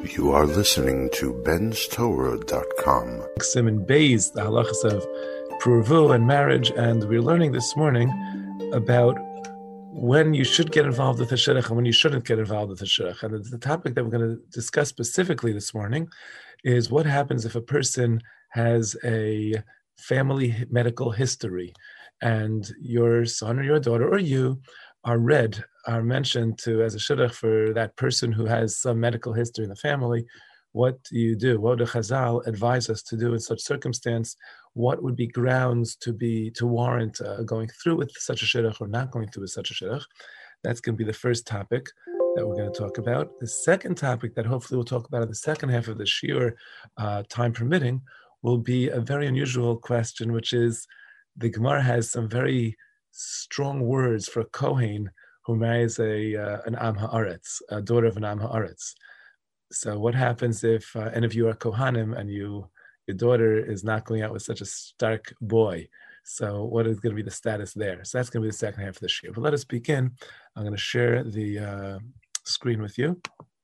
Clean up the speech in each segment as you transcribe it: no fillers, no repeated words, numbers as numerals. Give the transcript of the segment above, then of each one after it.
You are listening to benstorah.com. Simon Beis, the halachas of pruvu and marriage, and we're learning this morning about when you should get involved with a shidduch and when you shouldn't get involved with a shidduch. And the topic that we're going to discuss specifically this morning is what happens if a person has a family medical history and your son or your daughter or you are mentioned to as a shidduch for that person who has some medical history in the family. What do you do? What do Chazal advise us to do in such circumstance? What would be grounds to warrant going through with such a shidduch or not going through with such a shidduch? That's going to be the first topic that we're going to talk about. The second topic that hopefully we'll talk about in the second half of the shiur, time permitting, will be a very unusual question, which is the Gemara has some very strong words for a Kohen who marries an Am Haaretz, a daughter of an Am Haaretz. So what happens if any of you are Kohanim and your daughter is not going out with such a stark boy? So what is going to be the status there? So that's going to be the second half of the shiur. But let us begin. I'm going to share the screen with you.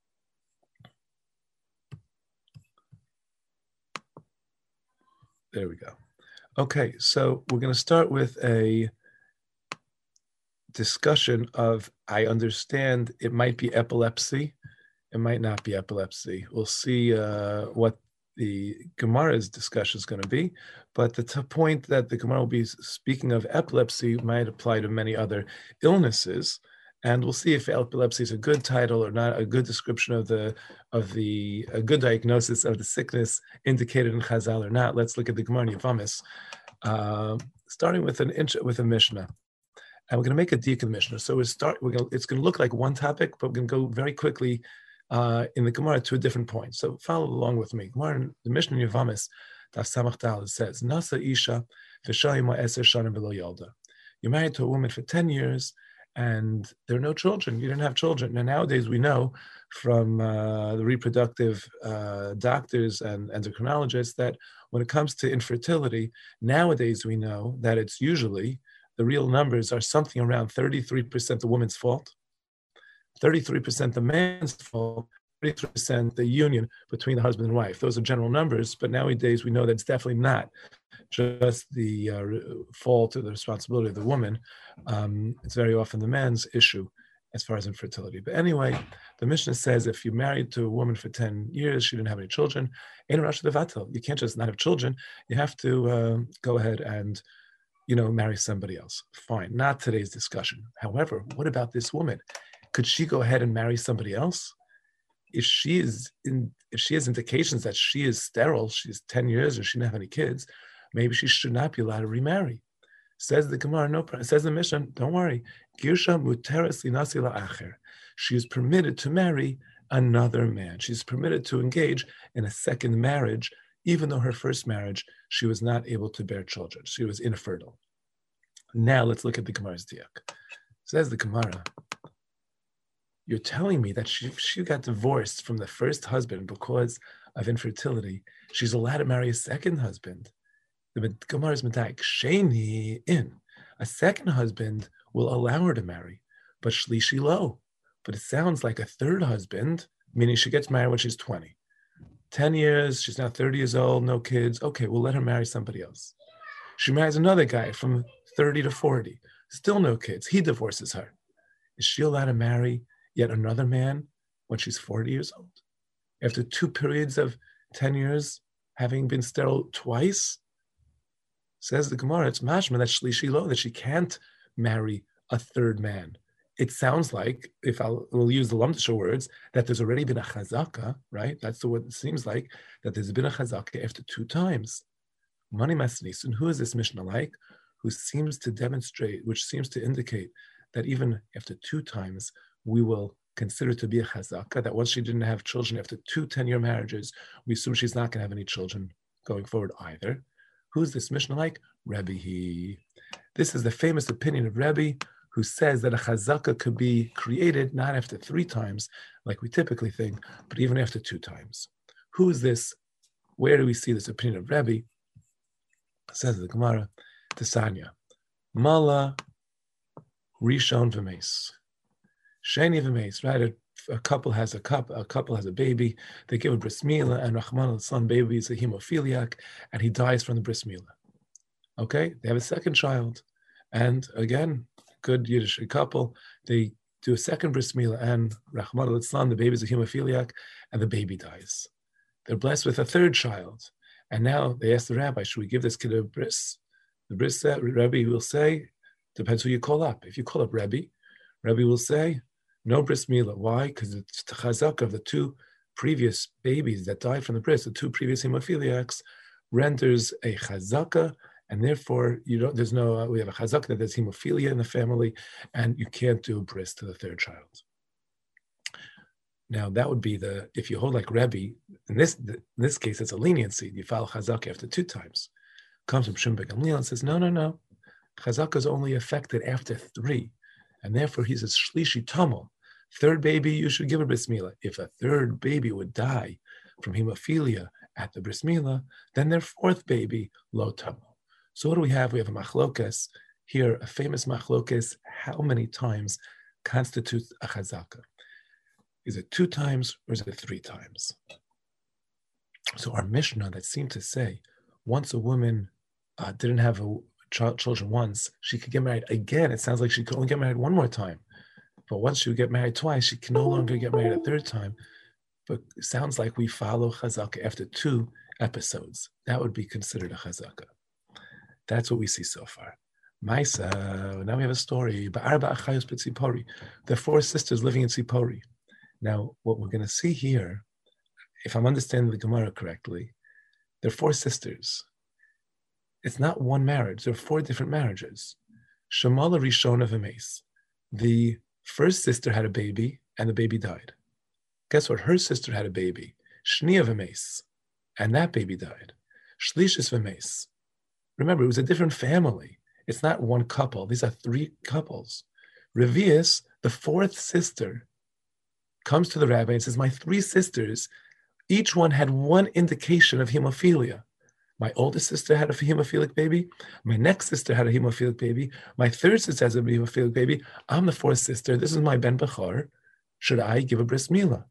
There we go. Okay, so we're going to start with a discussion of, I understand it might be epilepsy, it might not be epilepsy. We'll see what the Gemara's discussion is going to be, but the point that the Gemara will be speaking of epilepsy might apply to many other illnesses, and we'll see if epilepsy is a good title or not, a good description of a good diagnosis of the sickness indicated in Chazal or not. Let's look at the Gemara in Yavamis, starting with a Mishnah. And we're going to make a deacon Mishnah. So it's going to look like one topic, but we're going to go very quickly in the Gemara to a different point. So follow along with me. Gemara, the Mishnah in Yavamis, Daf Samach Dal, says, Nasa Isha v'shayima eser shanim v'lo yalda. You're married to a woman for 10 years, and there are no children. You didn't have children. Now, nowadays, we know from the reproductive doctors and endocrinologists that when it comes to infertility, nowadays we know that it's usually the real numbers are something around 33% the woman's fault, 33% the man's fault, 33% the union between the husband and wife. Those are general numbers, but nowadays we know that it's definitely not just the fault or the responsibility of the woman. It's very often the man's issue as far as infertility. But anyway, the Mishnah says if you're married to a woman for 10 years, she didn't have any children, you can't just not have children. You have to go ahead and marry somebody else. Fine, not today's discussion. However, what about this woman? Could she go ahead and marry somebody else? If she has indications that she is sterile, she's 10 years or she didn't have any kids, maybe she should not be allowed to remarry. Says the Gemara, no problem. Says the Mishnah, don't worry. Girsha muteres linasi la'acher. She is permitted to marry another man. She's permitted to engage in a second marriage, even though her first marriage, she was not able to bear children. She was infertile. Now let's look at the Gemara's diak. Says the Gemara, you're telling me that she got divorced from the first husband because of infertility. She's allowed to marry a second husband. The Gemara's medayik, sheni in. A second husband will allow her to marry, but shlishi lo. But it sounds like a third husband, meaning she gets married when she's 20. 10 years, she's now 30 years old, no kids. Okay, we'll let her marry somebody else. She marries another guy from 30 to 40, still no kids. He divorces her. Is she allowed to marry yet another man when she's 40 years old? After 2 periods of 10 years, having been sterile twice? Says the Gemara, it's mashma that shlishi lo, that she can't marry a third man. It sounds like, we'll use the Lamdisha words, that there's already been a chazaka, right? That's what it seems like, that there's been a chazaka after 2 times. Mani Masnis, and who is this Mishnah like? Who seems to demonstrate, which seems to indicate that even after 2 times, we will consider to be a chazaka, that once she didn't have children after 2 10-year marriages, we assume she's not going to have any children going forward either. Who's this Mishnah like? Rebbe. This is the famous opinion of Rebbe, who says that a chazaka could be created not after 3 times, like we typically think, but even after 2 times. Who is this? Where do we see this opinion of Rebbe? Says the Gemara, Tesanya, Mala Rishon v'meis, Sheni v'meis, right? A a couple has a baby, they give a bris milah, and Rahman al-San baby is a hemophiliac, and he dies from the bris milah. Okay, they have a second child, and again, good Yiddish couple, they do a second bris milah, and Rahman al-San, the baby is a hemophiliac, and the baby dies. They're blessed with a third child, and now they ask the rabbi, should we give this kid a bris? The bris Rebbe will say, depends who you call up. If you call up Rebbe will say, no bris milah. Why? Because it's the chazak of the two previous babies that died from the bris, the two previous hemophiliacs, renders a chazaka, and therefore we have a chazaka that there's hemophilia in the family, and you can't do a bris to the third child. Now that would be if you hold like Rebbe, in this case it's a leniency. You file chazaka after 2 times. Comes from Shimon ben Gamliel and says, no. Chazaka is only affected after 3. And therefore he says, shlishi tamel. Third baby, you should give a bris milah. If a third baby would die from hemophilia at the bris milah, then their fourth baby, lo tamel. So what do we have? We have a machlokas here, a famous machlokas. How many times constitutes a chazaka? Is it 2 times or is it 3 times? So our Mishnah that seemed to say, once a woman didn't have children once, she could get married again. It sounds like she could only get married 1 more time. But once she would get married twice, she can no longer get married a 3rd time. But it sounds like we follow chazaka after 2 episodes. That would be considered a chazaka. That's what we see so far. Maisa, now we have a story. There are 4 sisters living in Tzipori. Now, what we're going to see here, if I'm understanding the Gemara correctly, there are 4 sisters. It's not one marriage. There are 4 different marriages. Shamala Rishona V'meis. The first sister had a baby, and the baby died. Guess what? Her sister had a baby. Shnia V'meis. And that baby died. Shlishis V'meis. Remember, it was a different family. It's not one couple. These are 3 couples. Revius, the 4th sister, comes to the rabbi and says, my 3 sisters, each one had 1 indication of hemophilia. My oldest sister had a hemophilic baby. My next sister had a hemophilic baby. My 3rd sister has a hemophilic baby. I'm the 4th sister. This is my ben Bechor. Should I give a bris milah?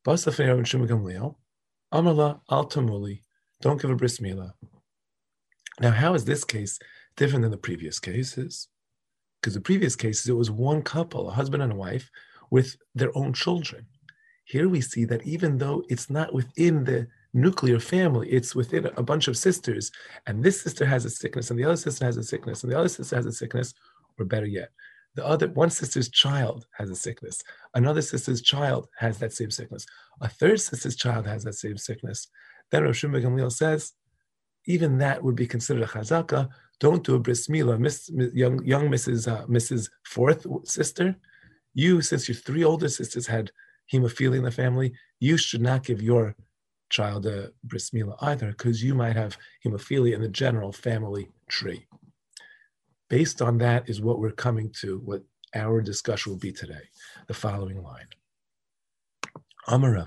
Amala al tamuli. Don't give a bris milah. Now, how is this case different than the previous cases? Because the previous cases, it was 1 couple, a husband and a wife, with their own children. Here we see that even though it's not within the nuclear family, it's within a bunch of sisters, and this sister has a sickness, and the other sister has a sickness, and the other sister has a sickness, or better yet, one sister's child has a sickness, another sister's child has that same sickness, a 3rd sister's child has that same sickness. Then Rav Shimon ben Gamliel says, even that would be considered a chazaka. Don't do a bris milah, young Mrs. 4th sister. You, since your 3 older sisters had hemophilia in the family, you should not give your child a bris milah either, because you might have hemophilia in the general family tree. Based on that is what we're coming to, what our discussion will be today. The following line. Amarava.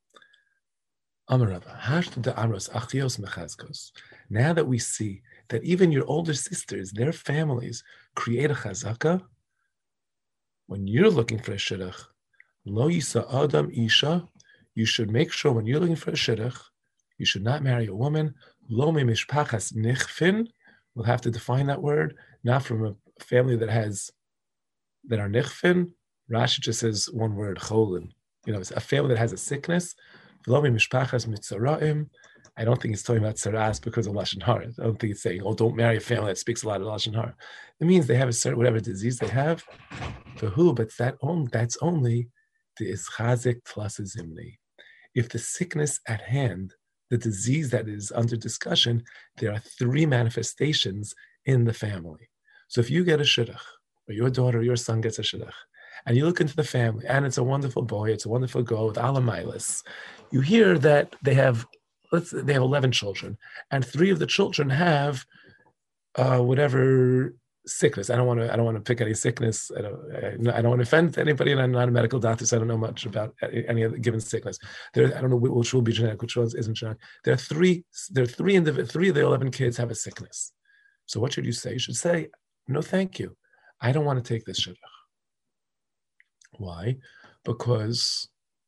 Now that we see that even your older sisters, their families, create a chazaka, when you're looking for a shidduch, lo yisa adam isha, you should make sure when you're looking for a shidduch, you should not marry a woman, lo me mishpachas nichfin, we'll have to define that word, not from a family that are nichfin. Rashi just says one word, cholin. It's a family that has a sickness. Lo me mishpachas mitzaraim. I don't think it's talking about tzaras because of Lashon Hara. I don't think it's saying, don't marry a family that speaks a lot of Lashon Hara. It means they have a certain, whatever disease they have. For who? But that's only the ischazik plus a zimni. If the sickness at hand, the disease that is under discussion, there are 3 manifestations in the family. So if you get a shidduch, or your daughter or your son gets a shidduch, and you look into the family, and it's a wonderful boy, it's a wonderful girl with alamailis, you hear that they have 11 children, and 3 of the children have whatever sickness. I don't want to pick any sickness. I don't want to offend anybody, and I'm not a medical doctor, so I don't know much about any other given sickness. I don't know which will be genetic, which one isn't genetic. There are 3 of the 11 kids have a sickness. So what should you say? You should say, no, thank you. I don't want to take this shidduch. Why? Because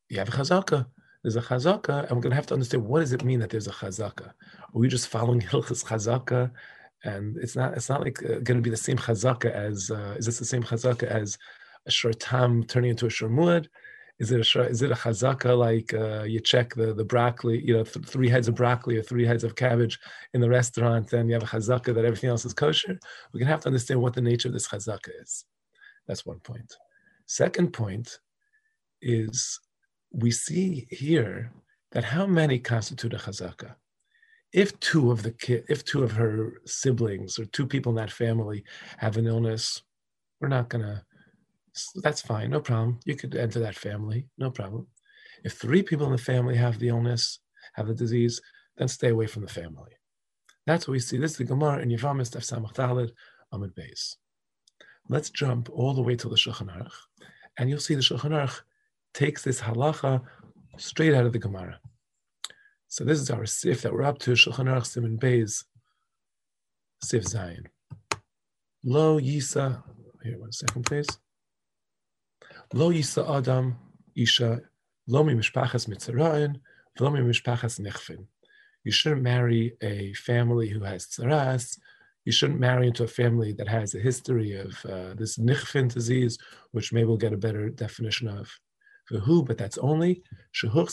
you have a chazaka. There's a chazaka, and we're going to have to understand what does it mean that there's a chazaka. Are we just following Hilchas chazaka? And it's not like going to be the same chazaka as, is this the same chazaka as a shortam turning into a shormud? Is it a chazaka like you check the broccoli, 3 heads of broccoli or 3 heads of cabbage in the restaurant, and you have a chazaka that everything else is kosher? We're going to have to understand what the nature of this chazaka is. That's one point. Second point is we see here that how many constitute a chazaka? If two of her siblings or 2 people in that family have an illness, we're not gonna. That's fine, no problem. You could enter that family, no problem. If 3 people in the family have the illness, have the disease, then stay away from the family. That's what we see. This is the Gemara in Yevamos Daf Samach Daled Amud Beis. Let's jump all the way to the Shulchan Aruch, and you'll see the Shulchan Aruch takes this halacha straight out of the Gemara. So this is our sif that we're up to, Shulchan Aruch Siman Beis, Sif Zayin. Lo Yisa, here 1 second please. Lo Yisa Adam Isha, Lo Mi Mishpachas Mitzrayim, Lo Mi Mishpachas Nechfin. You shouldn't marry a family who has tzaras. You shouldn't marry into a family that has a history of this Nechfin disease, which maybe we'll get a better definition of. But that's only there have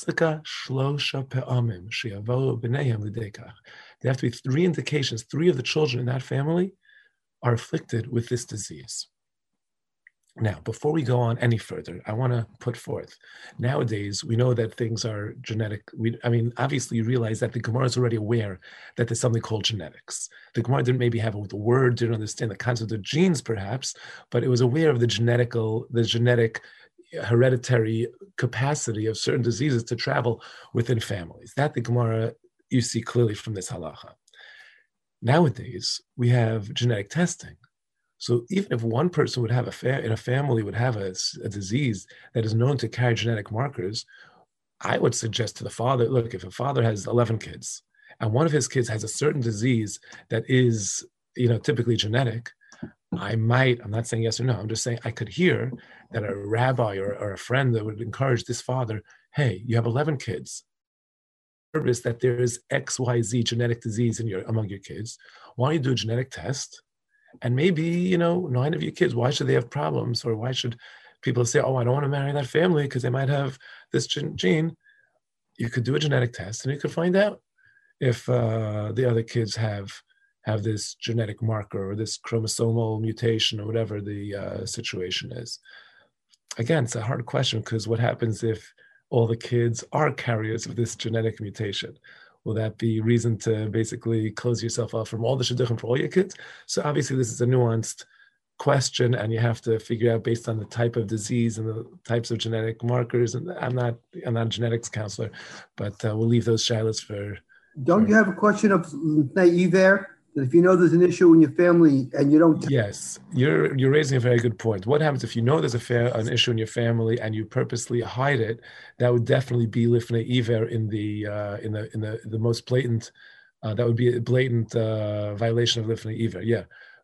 to be 3 indications. 3 of the children in that family are afflicted with this disease. Now, before we go on any further, I want to put forth, nowadays, we know that things are genetic. Obviously, you realize that the Gemara is already aware that there's something called genetics. The Gemara didn't maybe have the word, didn't understand the concept of genes, perhaps, but it was aware of the genetic hereditary capacity of certain diseases to travel within families. That the Gemara, you see clearly from this halacha. Nowadays, we have genetic testing. So even if one person would have in a family would have a disease that is known to carry genetic markers, I would suggest to the father, look, if a father has 11 kids and one of his kids has a certain disease that is, typically genetic, I'm not saying yes or no, I'm just saying I could hear that a rabbi or a friend that would encourage this father, hey, you have 11 kids. Notice that there is XYZ genetic disease among your kids. Why don't you do a genetic test? And maybe, 9 of your kids, why should they have problems? Or why should people say, oh, I don't want to marry that family because they might have this gene? You could do a genetic test and you could find out if the other kids have this genetic marker or this chromosomal mutation or whatever the situation is. Again, it's a hard question because what happens if all the kids are carriers of this genetic mutation? Will that be reason to basically close yourself off from all the shidduchim for all your kids? So obviously this is a nuanced question and you have to figure out based on the type of disease and the types of genetic markers. And I'm not a genetics counselor, but we'll leave those shilas for... Don't you have a question of Iver? If you know there's an issue in your family and you don't... Yes, you're raising a very good point. What happens if you know there's an issue in your family and you purposely hide it? That would definitely be lifnei iver in the most blatant. That would be a blatant violation of lifnei iver. Yeah.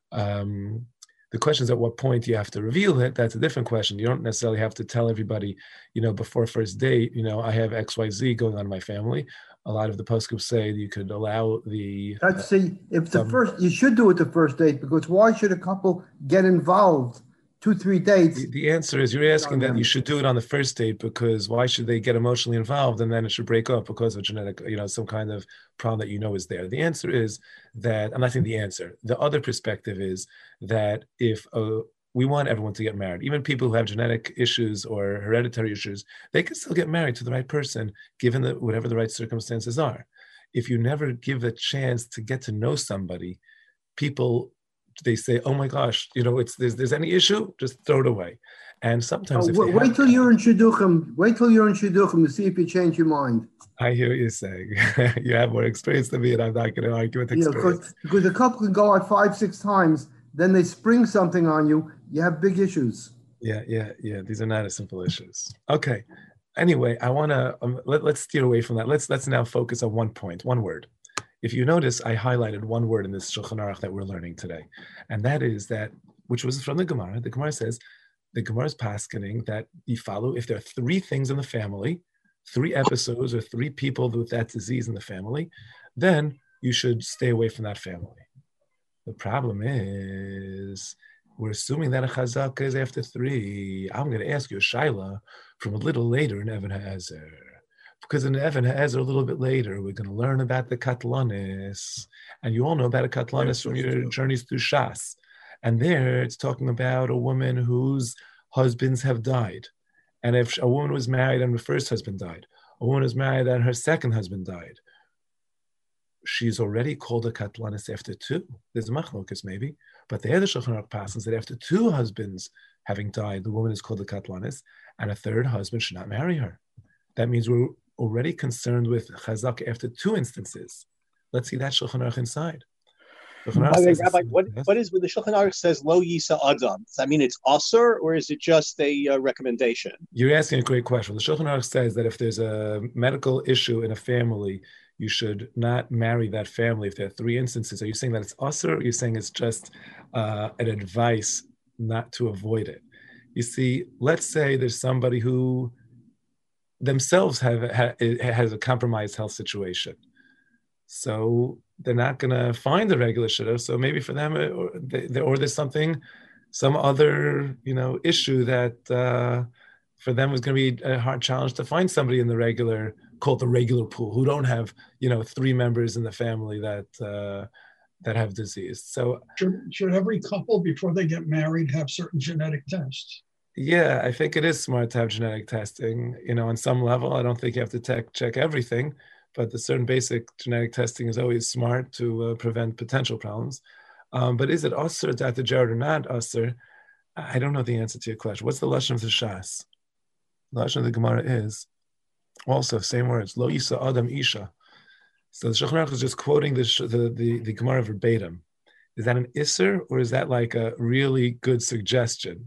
The question is at what point you have to reveal it. That's a different question. You don't necessarily have to tell everybody, before first date, I have XYZ going on in my family. A lot of the poskim say you could allow the... you should do it the first date, because why should a couple get involved 2-3 dates? The answer is you're asking that you should do it on the first date, because why should they get emotionally involved and then it should break up because of genetic, some kind of problem that is there. The answer is that, I'm not saying the answer. The other perspective is that if we want everyone to get married. Even people who have genetic issues or hereditary issues, they can still get married to the right person, given whatever the right circumstances are. If you never give a chance to get to know somebody, people, they say, oh my gosh, there's any issue, just throw it away. And sometimes wait till you're in Shidduchim to see if you change your mind. I hear what you're saying. You have more experience than me, and I'm not going to argue with experience. Because a couple can go out 5-6 times, then they spring something on you, you have big issues. Yeah. These are not as simple issues. Okay. Anyway, I want to, let's steer away from that. Let's now focus on one point, one word. If you notice, I highlighted one word in this Shulchan Aruch that we're learning today. And that is that, which was from the Gemara. The Gemara says, the Gemara is paskening that you follow if there are three things in the family, 3 episodes or 3 people with that disease in the family, then you should stay away from that family. The problem is we're assuming that a chazaka is after 3. I'm going to ask you a shaila from a little later in Even HaEzer. Because in Even HaEzer, a little bit later, we're going to learn about the katlanis. And you all know about a katlanis from your journeys through Shas. And there, it's talking about a woman whose husbands have died. And if a woman was married and her first husband died, a woman was married and her second husband died, she's already called a katlanis after 2. There's a machlokas maybe, but the other Shulchan Aruch passes that after 2 husbands having died, the woman is called a katlanis, and a third husband should not marry her. That means we're already concerned with chazak after 2 instances. Let's see that Shulchan Aruch inside. Rabbi, what is when the Shulchan Aruch says lo yisa adam? Does that mean it's asur, or is it just a recommendation? You're asking a great question. The Shulchan Aruch says that if there's a medical issue in a family, you should not marry that family if there are 3 instances. Are you saying that it's asur, or are you saying it's just an advice not to avoid it? You see, let's say there's somebody who themselves has a compromised health situation. So they're not going to find the regular shidduch. So maybe for them, or there's some other issue that for them is going to be a hard challenge to find somebody in the regular, called the regular pool, who don't have 3 members in the family that have disease. So should every couple before they get married have certain genetic tests? Yeah, I think it is smart to have genetic testing. On some level, I don't think you have to check everything. But the certain basic genetic testing is always smart to prevent potential problems. But is it asur to Jared or not asur? I don't know the answer to your question. What's the lashon of the Shas? The lashon of the Gemara is also same words. Lo yisa adam isha. So the Shulchan Aruch is just quoting the Gemara verbatim. Is that an isser, or is that like a really good suggestion?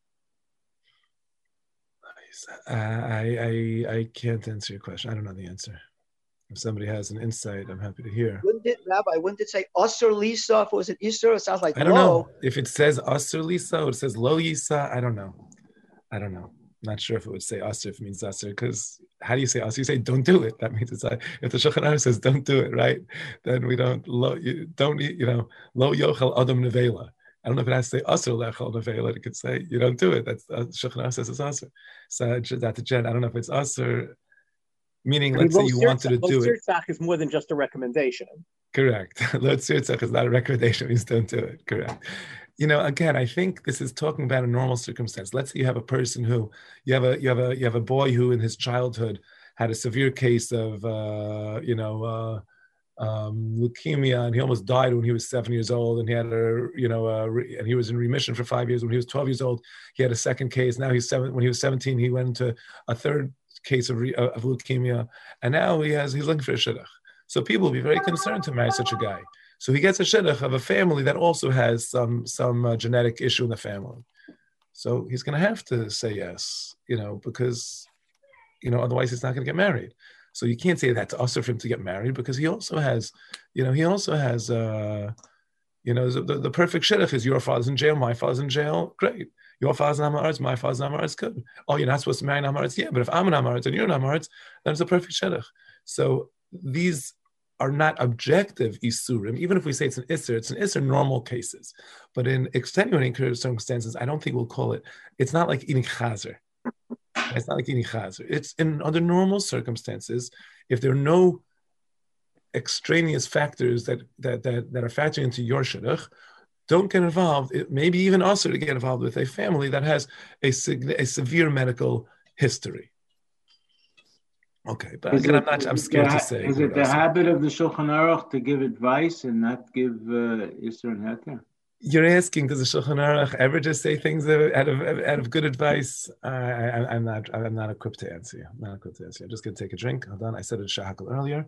I can't answer your question. I don't know the answer. If somebody has an insight, I'm happy to hear. Wouldn't it say Asur Lisa? If it was an Isser, it sounds like I don't know. If it says Asur Lisa or it says Lo Yisa, I don't know. Not sure if it would say Asur if it means Asur, because how do you say Asur? You say don't do it. That means it's like, if the Shulchan Aruch says don't do it, right? Then we don't Lo Yochel Adam Nevela. I don't know if it has to say Asur Lechel Nevela. It could say you don't do it. That's Shulchan Aruch says it's Asur. So that's a jen. I don't know if it's Asur. Meaning, let's say you wanted to do it. Lo Tzirtzach is more than just a recommendation. Correct. Lo Tzirtzach is not a recommendation. It means don't do it. Correct. Again, I think this is talking about a normal circumstance. Let's say you have a person who you have a boy who in his childhood had a severe case of leukemia, and he almost died when he was 7 years old, and he had and he was in remission for 5 years. When he was 12 years old, he had a second case. Now he's 7. When he was 17, he went into a third case of leukemia, and now he's looking for a shidduch. So people will be very concerned to marry such a guy. So he gets a shidduch of a family that also has some genetic issue in the family. So he's going to have to say yes, because otherwise he's not going to get married. So you can't say that's asur for him to get married, because he also has the perfect shidduch is your father's in jail, my father's in jail, great. Your father's an Amaretz, my father's an Amaretz, good. Oh, you're not supposed to marry an Amaretz? Yeah, but if I'm an Amaretz and you're an Amaretz, then it's a perfect shidduch. So these are not objective isurim. Even if we say it's an isser in normal cases. But in extenuating circumstances, I don't think we'll call it. It's not like eating chazer. It's not like eating chazer. It's under normal circumstances, if there are no extraneous factors that are factoring into your shidduch, don't get involved. It may be even also to get involved with a family that has a severe medical history. Okay, but I'm scared to say. Is it the habit of the Shulchan Aruch to give advice and not give Isser and Heter? You're asking, does the Shulchan Aruch ever just say things out of good advice? I'm not equipped to answer you. I'm just going to take a drink. Hold on. I said it Shahakal earlier.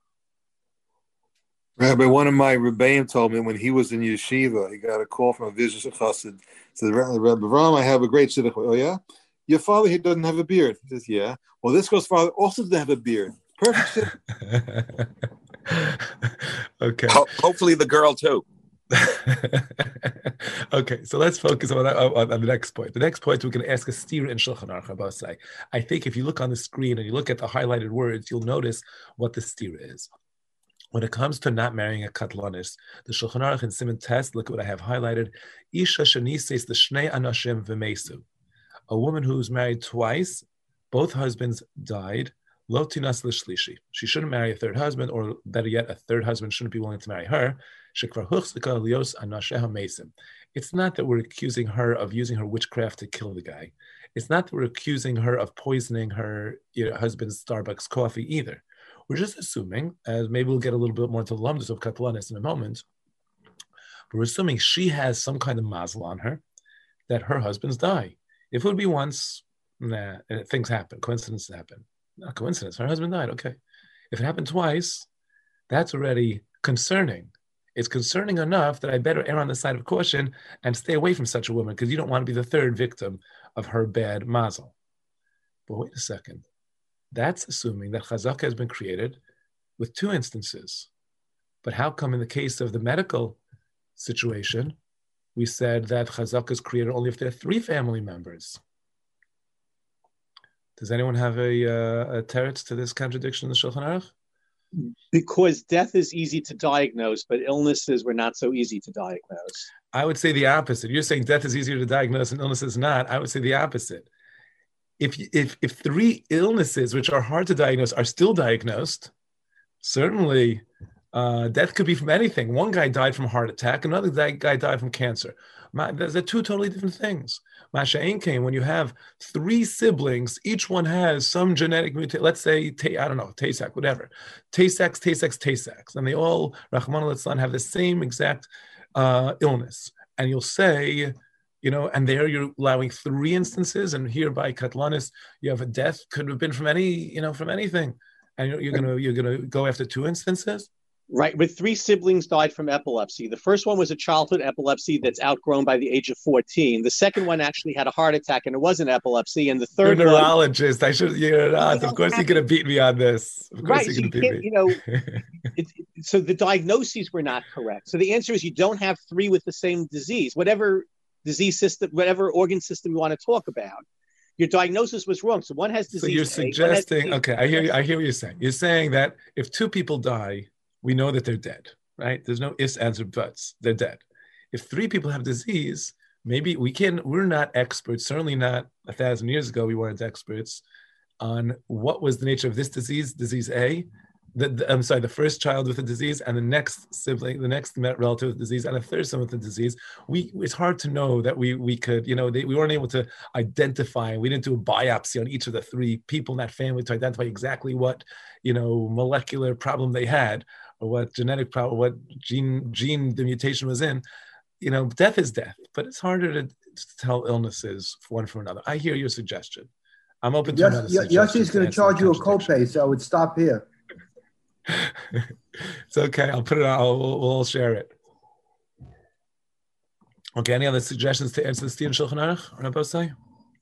Rabbi, one of my Rebbeim told me when he was in yeshiva, he got a call from a Vizur Chassid. Said, Rabbi Avram, I have a great shidduch. Oh, yeah? Your father, he doesn't have a beard. He says, yeah. Well, this girl's father also doesn't have a beard. Perfect shidduch. Okay. Hopefully the girl, too. Okay, so let's focus on the next point. The next point, we're going to ask a stira in Shulchan Aruch Abasai. I think if you look on the screen and you look at the highlighted words, you'll notice what the stira is. When it comes to not marrying a katlanis, the Shulchan Aruch in Siman Tes, look at what I have highlighted. Isha shenises the shnei anashim v'mesu. A woman who's married twice, both husbands died. Lo tinas l'shlishi. She shouldn't marry a third husband, or better yet, a third husband shouldn't be willing to marry her. Shekvar huchzika lios anasheha mesim. It's not that we're accusing her of using her witchcraft to kill the guy. It's not that we're accusing her of poisoning her husband's Starbucks coffee either. We're just assuming, as maybe we'll get a little bit more to the lumdus of katlanis in a moment, but we're assuming she has some kind of mazel on her that her husbands die. If it would be once, things happen, coincidences happen. Not coincidence, her husband died, okay. If it happened twice, that's already concerning. It's concerning enough that I better err on the side of caution and stay away from such a woman, because you don't want to be the third victim of her bad mazel. But wait a second. That's assuming that chazaka has been created with two instances. But how come in the case of the medical situation, we said that chazaka is created only if there are three family members? Does anyone have a teretz to this contradiction in the Shulchan Aruch? Because death is easy to diagnose, but illnesses were not so easy to diagnose. I would say the opposite. You're saying death is easier to diagnose and illness is not. I would say the opposite. If three illnesses, which are hard to diagnose, are still diagnosed, certainly death could be from anything. One guy died from a heart attack, another guy died from cancer. Those are two totally different things. Masha'en came when you have three siblings, each one has some genetic mutation. Let's say, Tay-Sachs, whatever. Tay-Sachs, and they all, Rahman al-Islam, have the same exact illness. And you'll say, and there you're allowing three instances, and here by Katlanis, you have a death could have been from anything, and you're gonna go after two instances. Right, with three siblings died from epilepsy. The first one was a childhood epilepsy that's outgrown by the age of 14. The second one actually had a heart attack and it wasn't epilepsy. And the third You're a neurologist. You're not. Of course, you're going to beat me on this. Of course, right, you're going to beat me. So the diagnoses were not correct. So the answer is you don't have three with the same disease, whatever disease system, whatever organ system you want to talk about. Your diagnosis was wrong. So one has disease. So you're suggesting, okay, I hear what you're saying. You're saying that if two people die, we know that they're dead, right? There's no ifs, ands, or buts. They're dead. If three people have disease, maybe we're not experts, certainly not 1,000 years ago, we weren't experts on what was the nature of this disease A, the first child with the disease, and the next sibling, the next relative with the disease, and a third son with the disease. It's hard to know that we could, we weren't able to identify. We didn't do a biopsy on each of the three people in that family to identify exactly what, molecular problem they had, or what genetic problem, what gene the mutation was in. Death is death, but it's harder to tell illnesses one from another. I hear your suggestion. I'm open to another suggestion. Yossi's going to charge you a copay, so I would stop here. It's okay. I'll put it on. We'll all share it. Okay. Any other suggestions to answer the Stira Shulchan Aruch or Rabosai?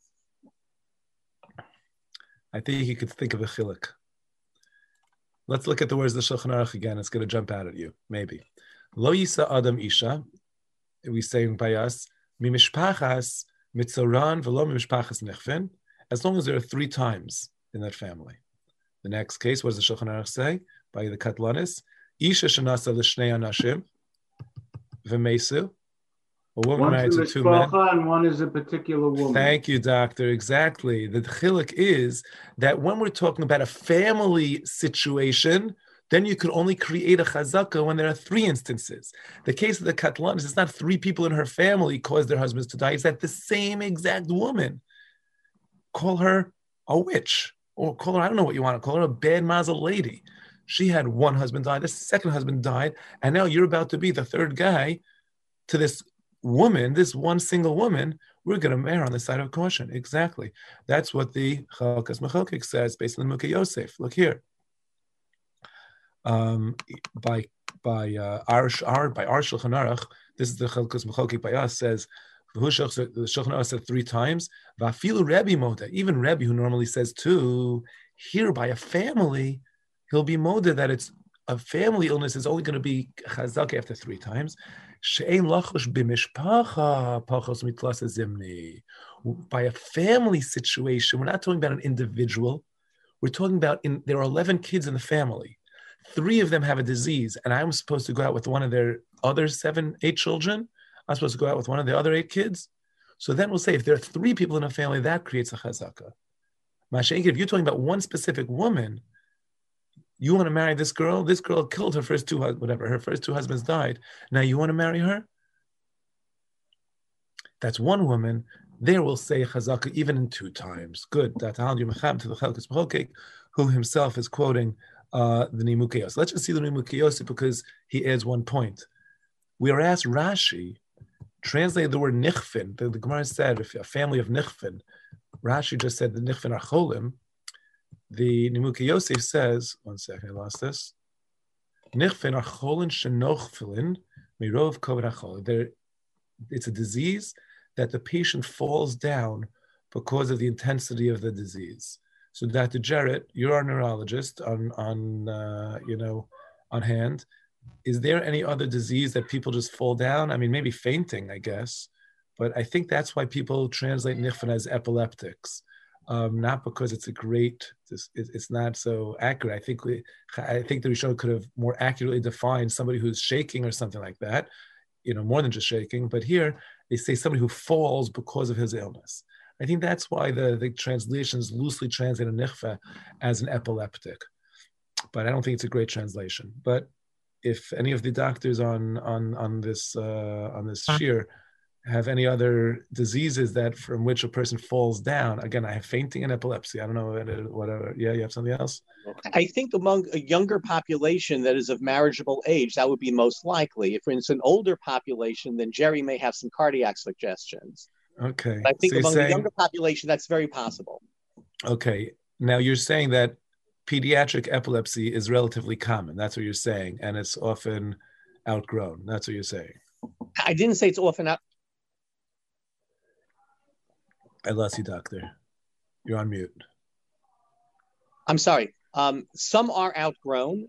I think you could think of a chiluk. Let's look at the words of the Shulchan Aruch again. It's going to jump out at you. Maybe. Lo yisa adam isha. We say by us mimishpachas mitzoran v'lo mimishpachas nechven. As long as there are three times in that family. The next case, what does the Shulchan Aruch say? By the Katlanis, Isha shenasa l'shnei anashim v'meisu. A woman married to two men. And one is a particular woman. Thank you, doctor. Exactly. The chiluk is that when we're talking about a family situation, then you could only create a chazaka when there are three instances. The case of the Katlanis, it's not three people in her family caused their husbands to die. It's that the same exact woman. Call her a witch. Or call her, I don't know what you want to call her, a bad mazel lady. She had one husband die, the second husband died, and now you're about to be the third guy to this woman, this one single woman. We're going to err on the side of caution. Exactly. That's what the Chalkas Mechalkik says based on the Mukha Yosef. Look here. By our Shulchan Aruch, this is the Chalkas Mechalkik by us, says, the Shulchan Aruch said three times. Vafilu Rebbe Moda, even Rebbe, who normally says two, here by a family, he'll be Moda that it's a family illness is only going to be chazak after 3 times. By a family situation, we're not talking about an individual. We're talking about there are 11 kids in the family. 3 of them have a disease, and I'm supposed to go out with one of their other 7, 8 children. I'm supposed to go out with one of the other 8 kids. So then we'll say if there are 3 people in a family, that creates a chazaka. If you're talking about one specific woman, you want to marry this girl killed her first 2 her first 2 husbands died. Now you want to marry her? That's one woman. There will say chazaka even in 2 times. Good. To the Chelkes B'Chokek, who himself is quoting the Nimukei Yosef. Let's just see the Nimukei Yosef because he adds one point. We are asked Rashi, translate the word nichfin. The Gemara said if a family of nichfin, Rashi just said the nichfin are cholim. The Nimukei Yosef says, one second, I lost this. Nichfin are cholin shenochfilin mirov koved hachol. It's a disease that the patient falls down because of the intensity of the disease. So, Dr. Jarrett, you're our neurologist on hand. Is there any other disease that people just fall down? I mean, maybe fainting, I guess, but I think that's why people translate nichfin as epileptics, not because it's it's not so accurate. I think the Rishon could have more accurately defined somebody who's shaking or something like that, more than just shaking. But here they say somebody who falls because of his illness. I think that's why the translations loosely translate a nichfa as an epileptic, but I don't think it's a great translation. But if any of the doctors on this shiur have any other diseases from which a person falls down, again, I have fainting and epilepsy. I don't know, whatever. Yeah, you have something else? I think among a younger population that is of marriageable age, that would be most likely. If it's an older population, then Jerry may have some cardiac suggestions. Okay. But I think among the younger population, that's very possible. Okay. Now you're saying that pediatric epilepsy is relatively common. That's what you're saying. And it's often outgrown. That's what you're saying. I didn't say it's often out. I lost you, doctor. You're on mute. I'm sorry. Some are outgrown,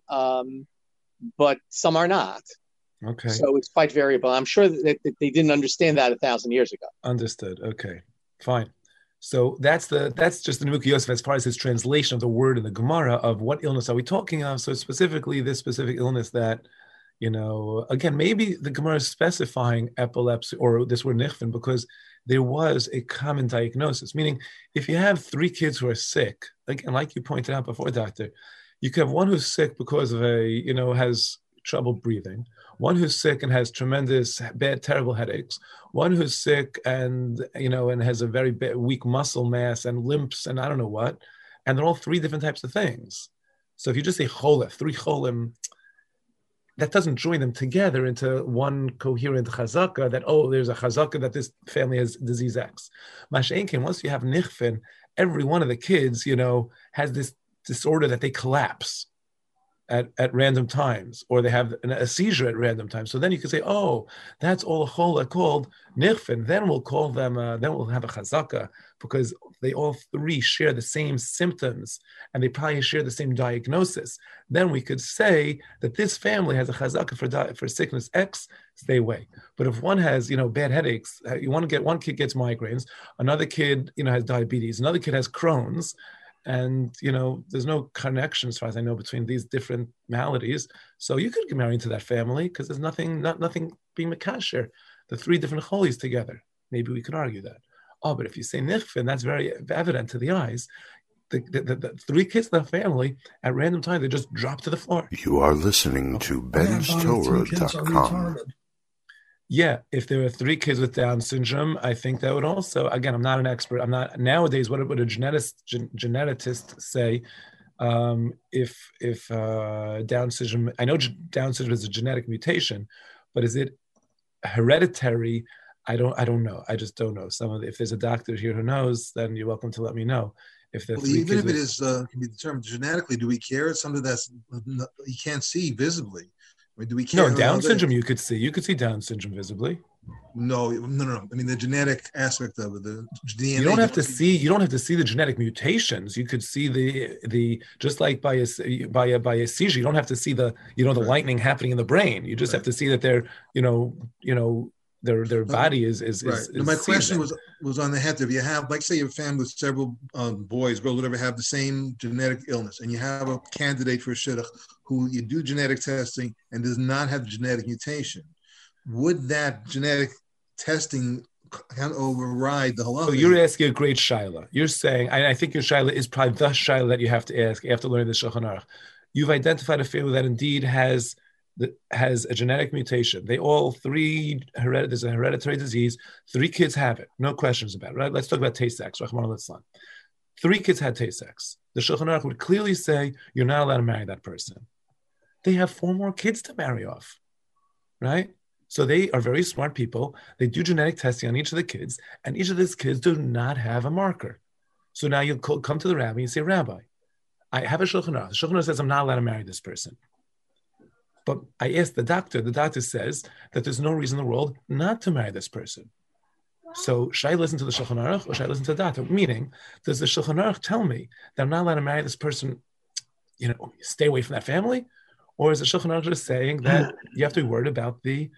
but some are not. Okay. So it's quite variable. I'm sure that they didn't understand that 1,000 years ago. Understood. Okay. Fine. So that's just the Nimukei Yosef as far as his translation of the word in the Gemara of what illness are we talking of. So specifically this specific illness that, again, maybe the Gemara is specifying epilepsy or this word nichfin because there was a common diagnosis. Meaning, if you have 3 kids who are sick, again, like you pointed out before, doctor, you could have one who's sick because of has trouble breathing, one who's sick and has tremendous, bad, terrible headaches, one who's sick and has a very weak muscle mass and limps and I don't know what, and they're all 3 different types of things. So if you just say cholef, 3 cholim, that doesn't join them together into one coherent chazaka that, there's a chazaka that this family has disease X. Masha'enkin, once you have nichfin, every one of the kids, has this disorder that they collapse at random times, or they have a seizure at random times. So then you can say, that's all a chola called nichfin. Then we'll call them, then we'll have a chazaka because they all 3 share the same symptoms and they probably share the same diagnosis. Then we could say that this family has a chazaka for sickness X, stay away. But if one has, bad headaches, you want to get, one kid gets migraines, another kid, has diabetes, another kid has Crohn's, and there's no connection as far as I know between these different maladies. So you could get married into that family because there's nothing being makasher, the 3 different cholis together. Maybe we could argue that. But if you say nichfin, that's very evident to the eyes. The 3 kids in the family at random times, they just drop to the floor. You are listening to benstorah.com. Yeah, if there are 3 kids with Down syndrome, I think that would also, again, I'm not an expert. I'm not, nowadays, what would a geneticist say if Down syndrome, I know Down syndrome is a genetic mutation, but is it hereditary? I don't know. I just don't know. If there's a doctor here who knows, then you're welcome to let me know. Even if it is can be determined genetically, do we care? It's something that's you can't see visibly. Do we care? No, Down syndrome you could see. You could see Down syndrome visibly. No. I mean the genetic aspect of it. The DNA. You don't have to see. You don't have to see the genetic mutations. You could see the just like by a seizure. You don't have to see the the lightning happening in the brain. You just have to see that their their body is right. Now, my question was on the heter. If you have, like, say, you have a family with several boys, girls, whatever, have the same genetic illness, and you have a candidate for a shidduch who you do genetic testing and does not have the genetic mutation, would that genetic testing kind of override the halacha? So you're asking a great shaila. You're saying, I think your shaila is probably the shaila that you have to ask after learning the Shulchan Aruch. You've identified a family that indeed has a genetic mutation. They all there's a hereditary disease. 3 kids have it. No questions about it, right? Let's talk about Tay-Sex. 3 kids had Tay-Sex. The Shulchan Aruch would clearly say, you're not allowed to marry that person. They have 4 more kids to marry off, right? So they are very smart people. They do genetic testing on each of the kids, and each of these kids do not have a marker. So now you come to the rabbi and you say, Rabbi, I have a Shulchan Aruch. The Shulchan Aruch says I'm not allowed to marry this person. But I asked the doctor says that there's no reason in the world not to marry this person. So should I listen to the Shulchan Aruch or should I listen to the doctor? Meaning, does the Shulchan Aruch tell me that I'm not allowed to marry this person, stay away from that family? Or is the Shulchan Aruch just saying that you have to be worried about the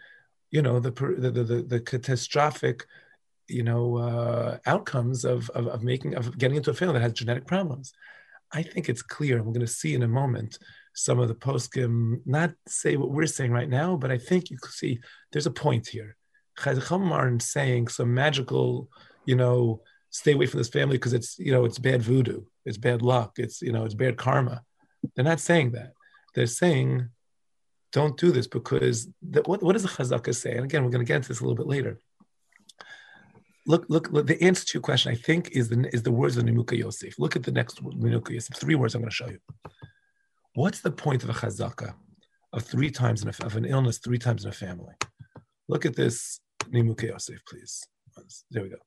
catastrophic, outcomes of getting into a family that has genetic problems? I think it's clear, and we're going to see in a moment some of the poskim not say what we're saying right now, but I think you can see there's a point here. Chacham aren't saying some magical, stay away from this family because it's, it's bad voodoo, it's bad luck, it's bad karma. They're not saying that. They're saying, don't do this because what does the Chazakah say? And again, we're going to get into this a little bit later. Look, the answer to your question, I think, is the words of Nimuka Yosef. Look at the next Nimuka Yosef. 3 words I'm going to show you. What's the point of a chazaka of 3 times of an illness 3 times in a family? Look at this Nimuka Yosef, please. There we go.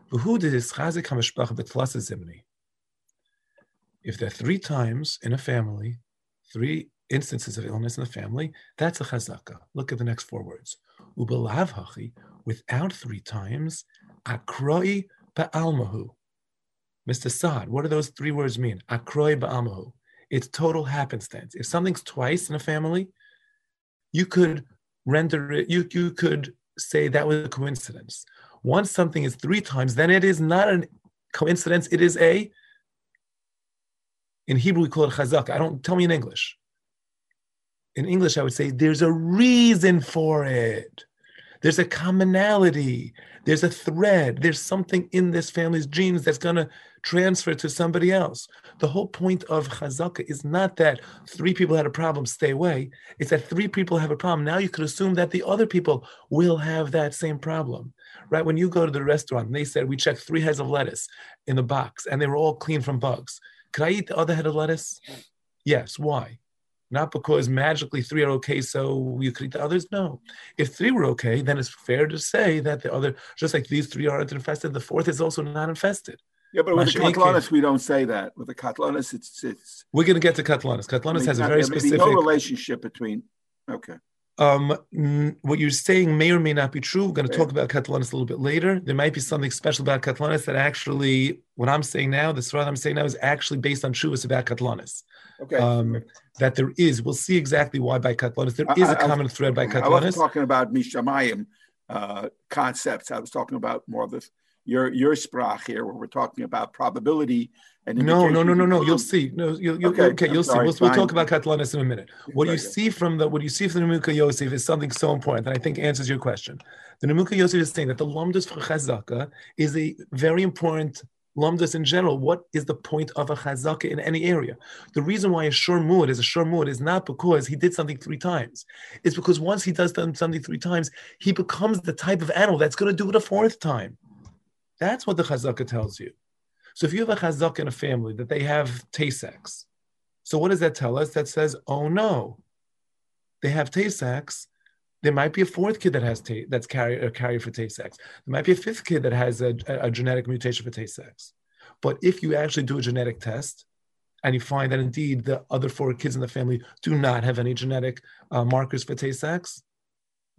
If there are 3 times in a family, 3 instances of illness in the family, that's a chazaka. Look at the next 4 words. Ubelav hachi, without 3 times, akroi ba'almahu. Mr. Saad, what do those 3 words mean? Akroi ba'almahu. It's total happenstance. If something's twice in a family, you could render it, you could say that was a coincidence. Once something is 3 times, then it is not a coincidence, it is in Hebrew we call it chazaka. Tell me in English. In English, I would say there's a reason for it. There's a commonality. There's a thread. There's something in this family's genes that's going to transfer to somebody else. The whole point of chazaka is not that 3 people had a problem, stay away. It's that 3 people have a problem. Now you could assume that the other people will have that same problem, right? When you go to the restaurant and they said, we checked 3 heads of lettuce in the box and they were all clean from bugs. Could I eat the other head of lettuce? Yes. Why? Not because magically 3 are okay, so you could eat the others. No. If 3 were okay, then it's fair to say that the other, just like these 3 aren't infested, the 4th is also not infested. Yeah, but with the Katlanis, we don't say that. With the Katlanis, it's. We're going to get to Katlanis. Katlanis has a very specific. No relationship between. Okay. What you're saying may or may not be true. We're going to talk about Katlanis a little bit later. There might be something special about Katlanis that actually, what I'm saying now, the Srad I'm saying now is actually based on Shuvas about Katlanis. Okay. That there is. We'll see exactly why by Katlanis. There is a common thread by Katlanis. I wasn't talking about Mishamayim concepts. I was talking about more of this. Your sprach here, where we're talking about probability and no. You'll see. No, you'll see. We'll talk about Katlanis in a minute. What you see from the Nimuka Yosef is something so important that I think answers your question. The Nimuka Yosef is saying that the Lamdas for Chazaka is a very important Lamdas in general. What is the point of a Chazaka in any area? The reason why a Shur Muad is a Shur Muad is not because he did something 3 times. It's because once he does something 3 times, he becomes the type of animal that's going to do it a 4th time. That's what the Chazaka tells you. So if you have a Chazaka in a family that they have Tay-Sex, so what does that tell us? That says, oh no, they have Tay-Sex. There might be a 4th kid that has that's carrier for Tay-Sex. There might be a 5th kid that has a genetic mutation for Tay-Sex. But if you actually do a genetic test and you find that indeed the other 4 kids in the family do not have any genetic markers for Tay-Sex,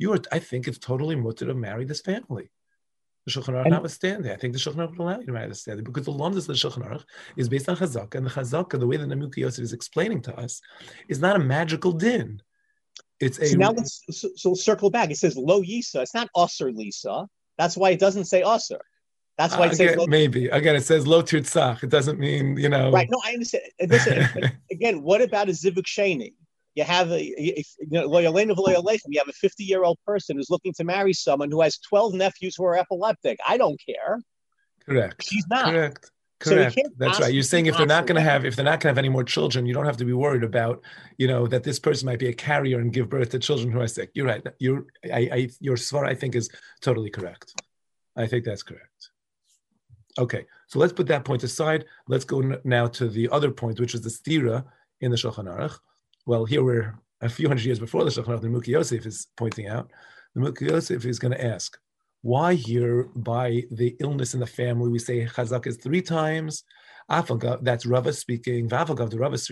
I think it's totally mutter to marry this family. The Shulchan Aruch notwithstanding, I think the Shulchan Aruch will allow you to marry this family because the lumdus of the Shulchan Aruch is based on Chazaka, and the Chazaka, the way that Namukhi Yosef is explaining to us, is not a magical din. It's a. So now let's circle back. It says lo yisa. It's not usher lisa. That's why it doesn't say usher. That's why it says maybe again. It says lo tirtzach. It doesn't mean Right. No, I understand. Listen, again, what about a zivuk sheni? You have you have a 50-year-old person who's looking to marry someone who has 12 nephews who are epileptic. I don't care. Correct. She's not. Correct. So That's right. You're saying if they're not going to have any more children, you don't have to be worried about, that this person might be a carrier and give birth to children who are sick. You're right. Your svar, I think, is totally correct. I think that's correct. Okay, so let's put that point aside. Let's go now to the other point, which is the stira in the Shulchan Aruch. Well, here we're a few hundred years before the Shulchan Aruch. The Namukhi Yosef is pointing out. The Namukhi Yosef is going to ask, why here by the illness in the family we say Chazak is 3 times? That's Rava speaking. Doesn't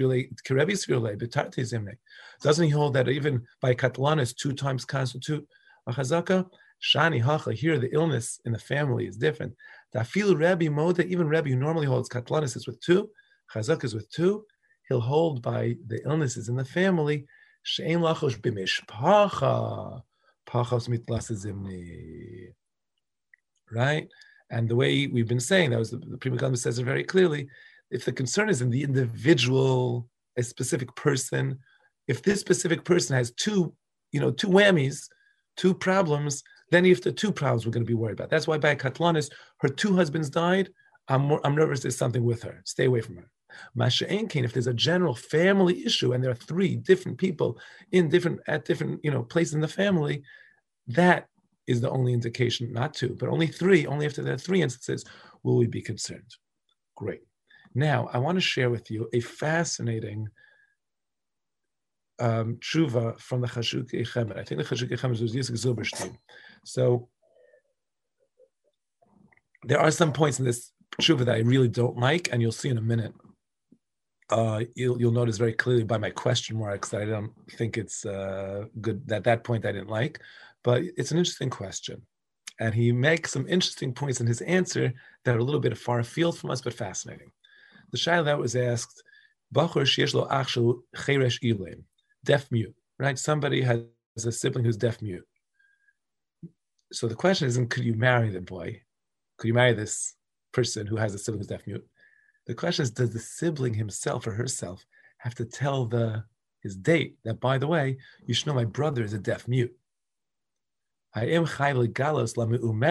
he hold that even by Katlanis 2 times constitute a Chazaka? Shani Hacha, here the illness in the family is different. Even Rebbe, who normally holds Katlanis is with 2, Chazak is with 2. He'll hold by the illnesses in the family. She'en lachosh b'mishpacha, pachos mitlas zimni. Right? And the way we've been saying, that was the Pri Megadim says it very clearly, if the concern is in the individual, a specific person, if this specific person has 2 whammies, 2 problems, then if the 2 problems we're going to be worried about. That's why by Katlanis, her 2 husbands died. I'm nervous there's something with her. Stay away from her. Masha'en Kain, if there's a general family issue and there are 3 different people at different places in the family, that is the only indication, not 2, but only 3. Only after there are 3 instances will we be concerned. Great. Now, I want to share with you a fascinating tshuva from the Chashukei Chemer. I think the Chashukei Chemer was Yitzchak Zilberstein. So there are some points in this tshuva that I really don't like, and you'll see in a minute. You'll notice very clearly by my question marks that I don't think it's good. That point I didn't like, but it's an interesting question, and he makes some interesting points in his answer that are a little bit far afield from us, but fascinating. The shayla that was asked, Bachur sheyesh lo ach shel cheresh ileim, deaf mute, right? Somebody has a sibling who's deaf mute. So the question isn't, could you marry the boy? Could you marry this person who has a sibling who's deaf mute? The question is, does the sibling himself or herself have to tell his date that, by the way, you should know my brother is a deaf mute? You're going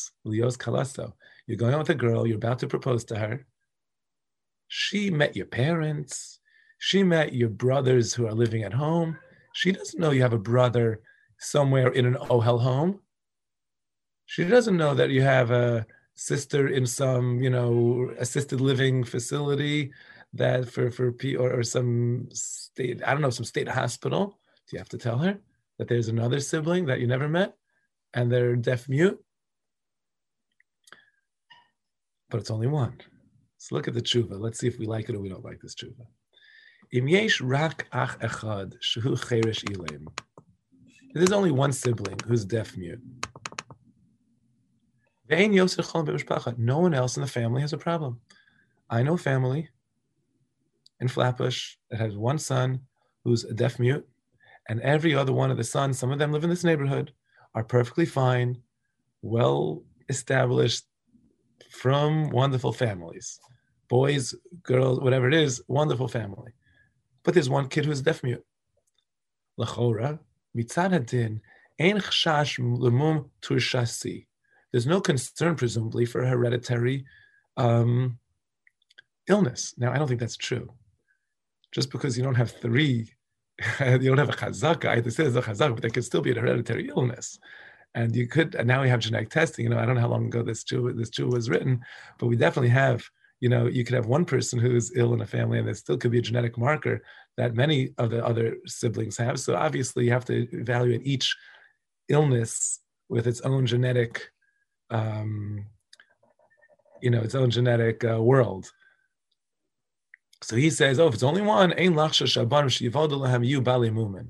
on with a girl, you're about to propose to her. She met your parents. She met your brothers who are living at home. She doesn't know you have a brother somewhere in an Ohel home. She doesn't know that you have a sister in some, assisted living facility that or some state, I don't know, some state hospital. Do you have to tell her that there's another sibling that you never met and they're deaf mute? But it's only one. So look at the tshuva. Let's see if we like it or we don't like this tshuva. Im yesh rak ach echad shehu cheresh ileim. There's only one sibling who's deaf mute. No one else in the family has a problem. I know a family in Flatbush that has one son who's a deaf mute, and every other one of the sons, some of them live in this neighborhood, are perfectly fine, well established, from wonderful families. Boys, girls, whatever it is, wonderful family. But there's one kid who's deaf mute. L'chora, mitzad hadin, ein chashash lemum turshasi. There's no concern, presumably, for hereditary illness. Now, I don't think that's true. Just because you don't have 3, you don't have a chazaka, I have to say there's a chazaka, but there could still be a hereditary illness. And you could, and now we have genetic testing. I don't know how long ago this tshuva was written, but we definitely have, you could have one person who's ill in a family, and there still could be a genetic marker that many of the other siblings have. So obviously, you have to evaluate each illness with its own genetic its own genetic world. So he says, if it's only one,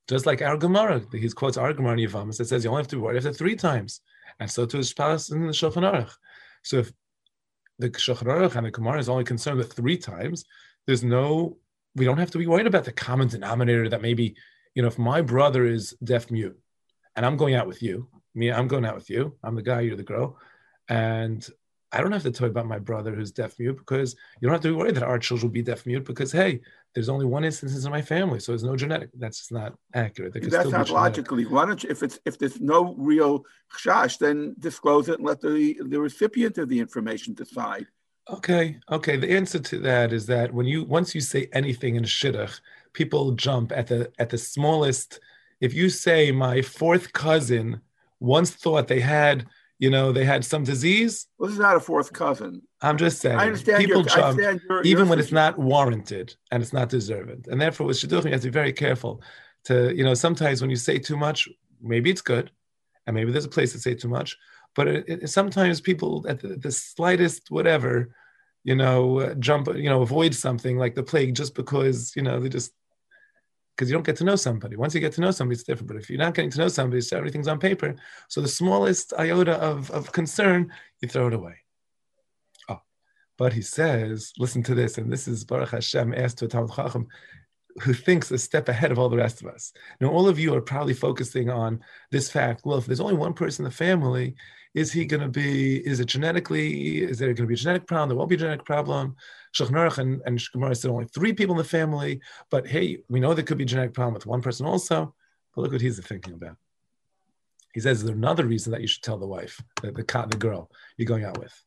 Just like our Gemara, he quotes our Gemara in Yevamos that says you only have to be worried after 3 times. And so too is Shpas in the Shulchan Aruch. So if the Shulchan Aruch and the Gemara is only concerned with 3 times, we don't have to be worried about the common denominator that maybe, if my brother is deaf mute and I'm going out with you, I'm going out with you, I'm the guy, you're the girl, and I don't have to tell you about my brother who's deaf mute, because you don't have to be worried that our children will be deaf mute, because hey, there's only one instance in my family, so there's no genetic. That's just not accurate. That's not logically. Why don't you, if there's no real chash, then disclose it and let the recipient of the information decide. Okay. The answer to that is that once you say anything in shidduch, people jump at the smallest. If you say my 4th cousin once thought they had some disease. Well, this is not a 4th cousin. I'm just saying. I understand. People jump even when it's not warranted and it's not deserved. And therefore, with shidduchim, you have to be very careful. Sometimes when you say too much, maybe it's good, and maybe there's a place to say too much. But sometimes people at the slightest whatever, jump, avoid something like the plague just because because you don't get to know somebody. Once you get to know somebody, it's different. But if you're not getting to know somebody, so everything's on paper. So the smallest iota of concern, you throw it away. Oh, but he says, listen to this, and this is Baruch Hashem asked to a Talmid Chacham who thinks a step ahead of all the rest of us. Now, all of you are probably focusing on this fact. Well, if there's only one person in the family, is it going to be a genetic problem? There won't be a genetic problem. Shulchan Aruch and Gemara said only 3 people in the family, but hey, we know there could be a genetic problem with one person also. But look what he's thinking about. He says there's another reason that you should tell the wife, the girl you're going out with.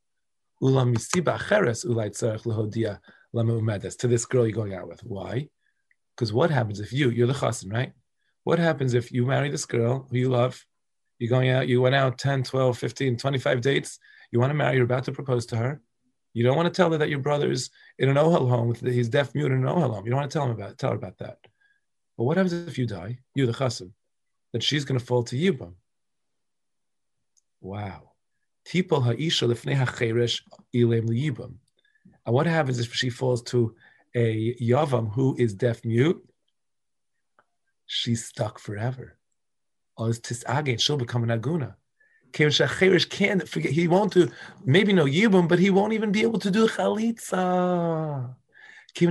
To this girl you're going out with. Why? Because what happens if you're the chassan, right? What happens if you marry this girl who you love? You're going out, you went out 10, 12, 15, 25 dates. You want to marry, you're about to propose to her. You don't want to tell her that your brother's in an ohel home, he's deaf mute in an ohel home. You don't want to tell her about that. But what happens if you die, you're the chassan? Then she's going to fall to Yibam. Wow. Tipol ha'isha lefnei ha'cheresh ilem liyibam. And what happens if she falls to a yavam who is deaf mute? She's stuck forever. She'll become an aguna. Can't forget. He won't do maybe no yibum, but he won't even be able to do chalitza. The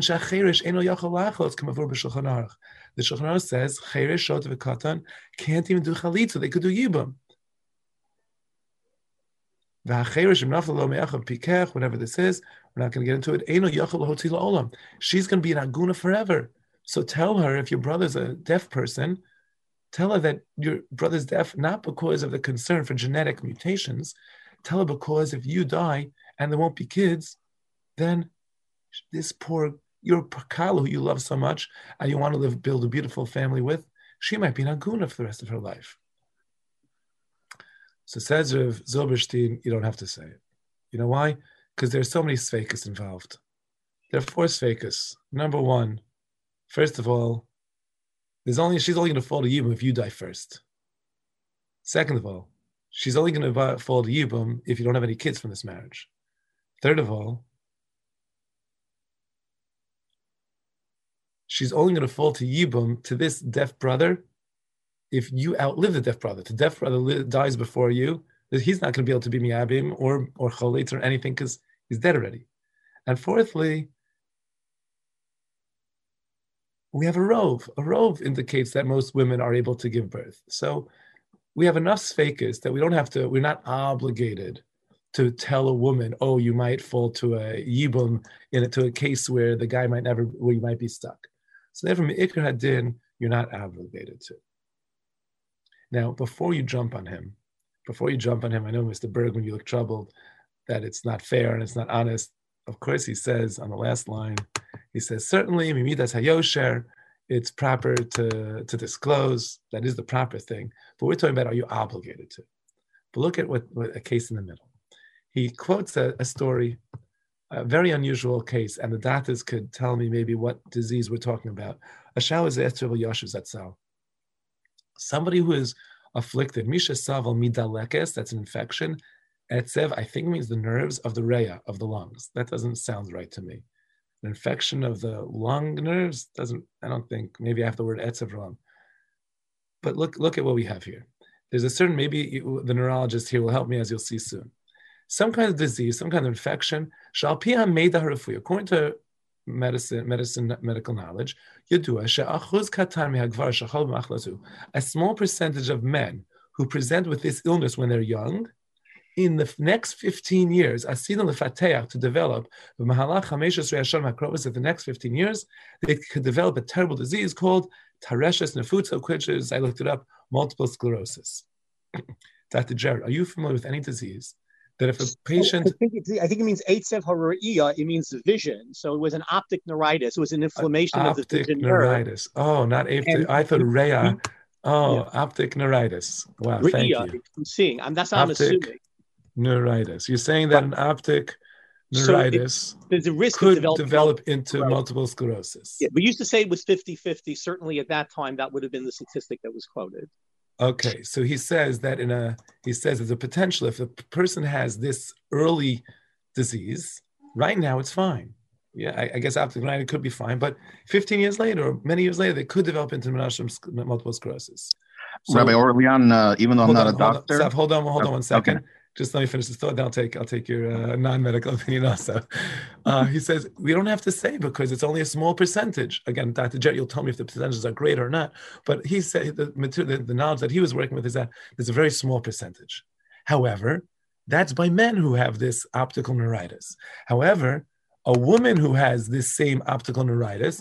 Shulchan Aruch says cheresh shot v'katan can't even do chalitza. They could do yibum. Whatever this is, we're not going to get into it. She's going to be an aguna forever. So tell her, if your brother's a deaf person, tell her that your brother's deaf, not because of the concern for genetic mutations. Tell her because if you die and there won't be kids, then this your Kala who you love so much and you want to build a beautiful family with, she might be an aguna for the rest of her life. So says Rav Zilberstein, you don't have to say it. You know why? Because there's so many sveikas involved. There are 4 sveikas. Number 1, first of all, she's only going to fall to Yibum if you die first. Second of all, she's only going to fall to Yibum if you don't have any kids from this marriage. Third of all, she's only going to fall to Yibum, to this deaf brother, if you outlive the deaf brother. The deaf brother dies before you, he's not going to be able to be miyabim or cholit or anything because he's dead already. And fourthly, we have a rov. A rov indicates that most women are able to give birth. So we have enough sfeikus that we're not obligated to tell a woman, oh, you might fall to a yibum, to a case where the guy where you might be stuck. So therefore, me'ikar hadin, you're not obligated to. Now, before you jump on him, I know, Mr. Bergman, you look troubled that it's not fair and it's not honest. Of course, he says on the last line, he says, certainly, mimidas hayosher, it's proper to disclose. That is the proper thing. But we're talking about, are you obligated to? But look at what a case in the middle. He quotes a story, a very unusual case, and the doctors could tell me maybe what disease we're talking about. A shao is yashiv zatzal. Somebody who is afflicted, misha saval midalekes, that's an infection. Etzev, I think, means the nerves of the reya, of the lungs. That doesn't sound right to me. An infection of the lung nerves I don't think, maybe I have the word etzev wrong. But look at what we have here. There's a certain, maybe the neurologist here will help me, as you'll see soon. Some kind of disease, some kind of infection, according to medical knowledge, a small percentage of men who present with this illness when they're young, in the next 15 years, to develop, in the next 15 years, they could develop a terrible disease called Tareshes Nefutsa, which is, I looked it up, multiple sclerosis. Dr. Jared, are you familiar with any disease that if a patient... I think it means Eitzev Hara'iyah, it means vision. So it was an optic neuritis. It was an inflammation of the vision neuritis. nerve. Oh, not optic. I thought Rhea. Optic neuritis. Wow, thank you. I'm seeing. That's how I'm assuming. Neuritis. You're saying that an optic neuritis there's a risk could develop into multiple sclerosis. Yeah, we used to say it was 50-50. Certainly at that time, that would have been the statistic that was quoted. Okay, so he says that there's a potential if a person has this early disease, right now it's fine. Yeah, I guess optic neuritis could be fine, but 15 years later or many years later, they could develop into multiple sclerosis. So, Rabbi Orlean, even though I'm not a doctor. Hold on 1 second. Okay. Just let me finish this thought, then I'll take your non-medical opinion also. He says, we don't have to say because it's only a small percentage. Again, Dr. Jet, you'll tell me if the percentages are great or not. But he said the knowledge that he was working with is that there's a very small percentage. However, that's by men who have this optical neuritis. However, a woman who has this same optical neuritis,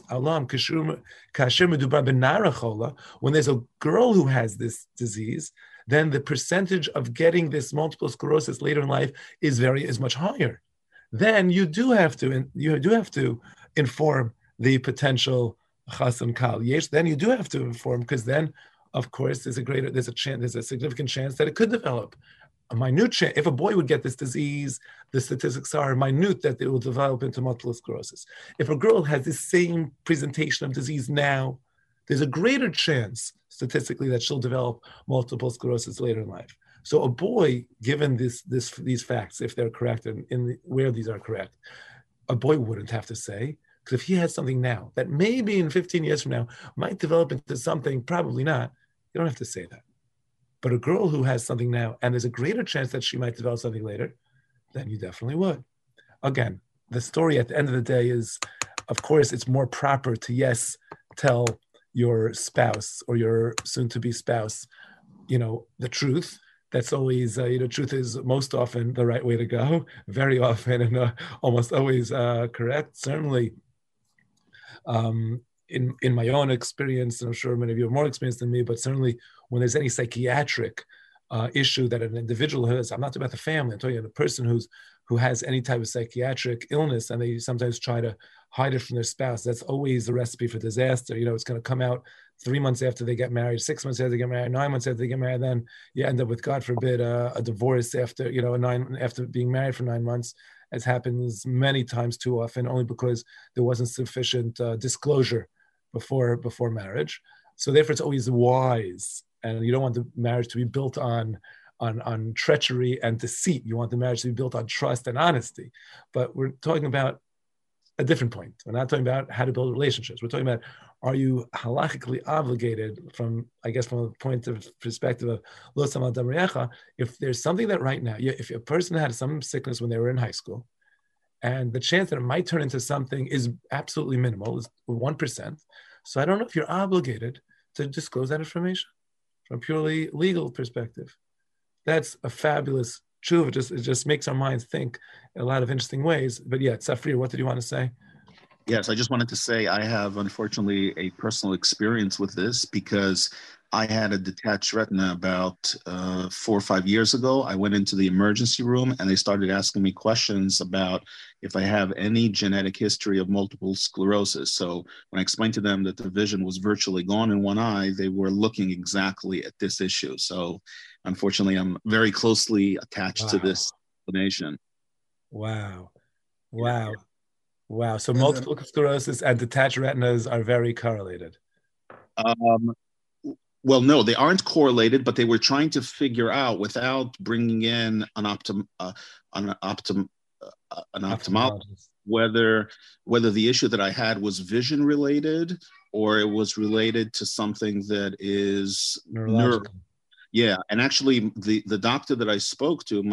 when there's a girl who has this disease, then the percentage of getting this multiple sclerosis later in life is much higher. Then you do have to inform the potential chas and kal. Yes, then you do have to inform because then, of course, there's a significant chance that it could develop. A minute chance. If a boy would get this disease, the statistics are minute that it will develop into multiple sclerosis. If a girl has the same presentation of disease now, there's a greater chance statistically that she'll develop multiple sclerosis later in life. So a boy, given these facts, if they're correct and where these are correct, a boy wouldn't have to say, because if he has something now that maybe in 15 years from now might develop into something, probably not, you don't have to say that. But a girl who has something now and there's a greater chance that she might develop something later, then you definitely would. Again, the story at the end of the day is, of course, it's more proper to, tell your spouse or your soon-to-be spouse, the truth. That's always, truth is most often the right way to go, very often and almost always correct. Certainly, in my own experience, and I'm sure many of you have more experience than me, but certainly when there's any psychiatric issue that an individual has, I'm not talking about the family, I'm talking about a person who has any type of psychiatric illness, and they sometimes try to hide it from their spouse. That's always the recipe for disaster. It's going to come out 3 months after they get married, 6 months after they get married, 9 months after they get married. Then you end up with, God forbid, a divorce after after being married for 9 months, as happens many times too often, only because there wasn't sufficient disclosure before marriage. So therefore, it's always wise, and you don't want the marriage to be built on treachery and deceit. You want the marriage to be built on trust and honesty. But we're talking about a different point. We're not talking about how to build relationships. We're talking about, are you halachically obligated from a point of perspective of lo samal dam re'echa, if there's something that right now, if a person had some sickness when they were in high school, and the chance that it might turn into something is absolutely minimal, is 1%. So I don't know if you're obligated to disclose that information from a purely legal perspective. That's a fabulous truth. It just makes our minds think in a lot of interesting ways. But Safir, what did you want to say? Yes, I just wanted to say I have, unfortunately, a personal experience with this because I had a detached retina about 4 or 5 years ago. I went into the emergency room and they started asking me questions about if I have any genetic history of multiple sclerosis. So when I explained to them that the vision was virtually gone in one eye, they were looking exactly at this issue. So unfortunately, I'm very closely attached to this explanation. Wow. So multiple sclerosis and detached retinas are very correlated. Well, no, they aren't correlated, but they were trying to figure out without bringing in an ophthalmologist whether the issue that I had was vision related or it was related to something that is Neurological. Yeah, and actually, the doctor that I spoke to,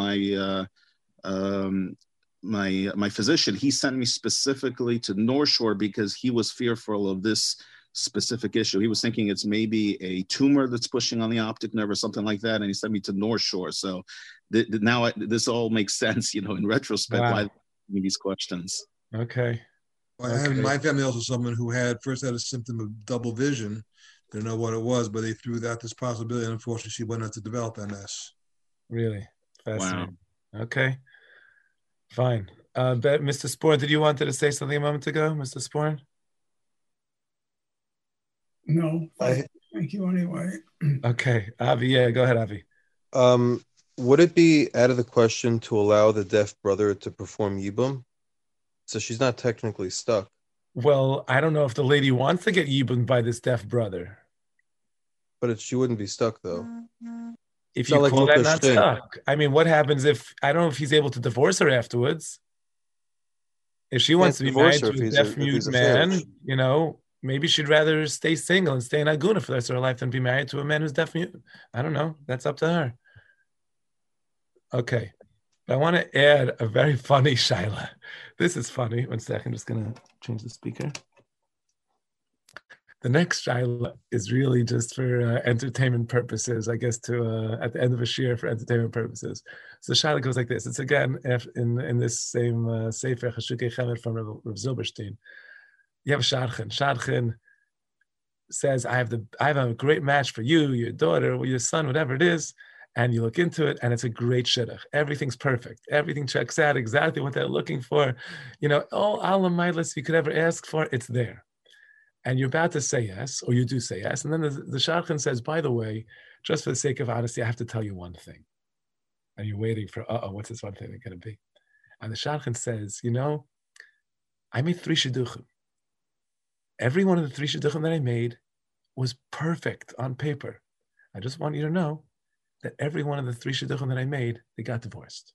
my physician, he sent me specifically to North Shore because he was fearful of this specific issue. He was thinking it's maybe a tumor that's pushing on the optic nerve or something like that, and he sent me to North Shore. So now this all makes sense, in retrospect, why these questions. Okay. Well, I have in my family also someone who first had a symptom of double vision. Didn't know what it was, but they threw out this possibility, and unfortunately, she went on to develop MS. Really fascinating. Wow. Okay, fine. Mr. Sporn, did you wanted to say something a moment ago, Mr. Sporn? No, thank you anyway. Okay, Avi. Yeah, go ahead, Avi. Would it be out of the question to allow the deaf brother to perform Yibum? So she's not technically stuck. Well, I don't know if the lady wants to get Yibum by this deaf brother. But she wouldn't be stuck, though. If you call that not stuck. I mean, what happens if, I don't know if he's able to divorce her afterwards. If she wants to be married to a deaf mute man, maybe she'd rather stay single and stay in Aguna for the rest of her life than be married to a man who's deaf mute. I don't know. That's up to her. Okay. I want to add a very funny shaila. This is funny. 1 second. I'm just going to change the speaker. The next shaila is really just for entertainment purposes, I guess, at the end of a shir for entertainment purposes. So the shaila goes like this. It's again in this same Sefer Chashukei Chemed from Rav Zilberstein. You have a shadchan. Shadchan says, I have a great match for you, your daughter, or your son, whatever it is. And you look into it, and it's a great shidduch. Everything's perfect. Everything checks out exactly what they're looking for. All alamaylas you could ever ask for, it's there. And you're about to say yes, or you do say yes. And then the shadchan says, by the way, just for the sake of honesty, I have to tell you one thing. And you're waiting for, what's this one thing going to be? And the shadchan says, I made 3 shidduchim. Every one of the 3 shidduchim that I made was perfect on paper. I just want you to know that every one of the 3 shidduchim that I made, they got divorced.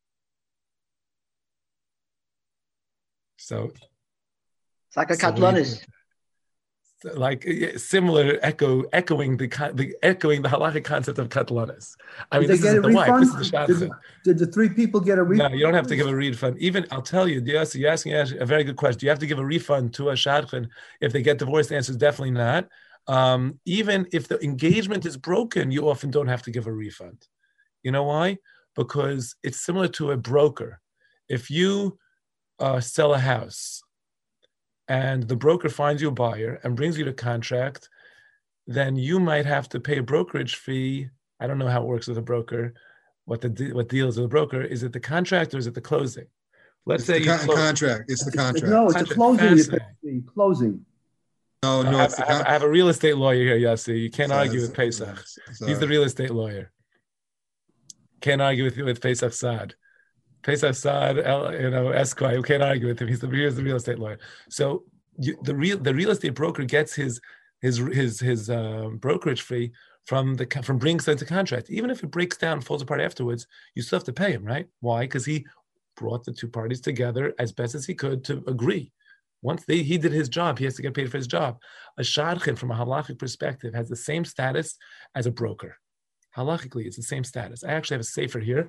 So it's like a katlanis. Like similar echoing the halachic concept of katlanis. I mean, this is the wife. This is the shadchan. Did the 3 people get a refund? No, you don't have to give a refund. Even I'll tell you, you're asking a very good question. Do you have to give a refund to a shadchan if they get divorced? The answer is definitely not. Even if the engagement is broken, you often don't have to give a refund. You know why? Because it's similar to a broker. If you sell a house and the broker finds you a buyer and brings you the contract, then you might have to pay a brokerage fee. I don't know how it works with a broker. What deals with a broker? Is it the contract or is it the closing? Let's say the contract. It's the contract. No, it's the closing. Closing. No, I have a real estate lawyer here, Yossi. You can't argue with Pesach. He's the real estate lawyer. Can't argue with Pesach Saad. Pesach Saad, Esquire. You can't argue with him. He's the real estate lawyer. So the real estate broker gets his brokerage fee from bringing something to contract. Even if it breaks down, falls apart afterwards, you still have to pay him, right? Why? Because he brought the 2 parties together as best as he could to agree. Once he did his job, he has to get paid for his job. A shadchan, from a halachic perspective, has the same status as a broker. Halachically, it's the same status. I actually have a sefer here.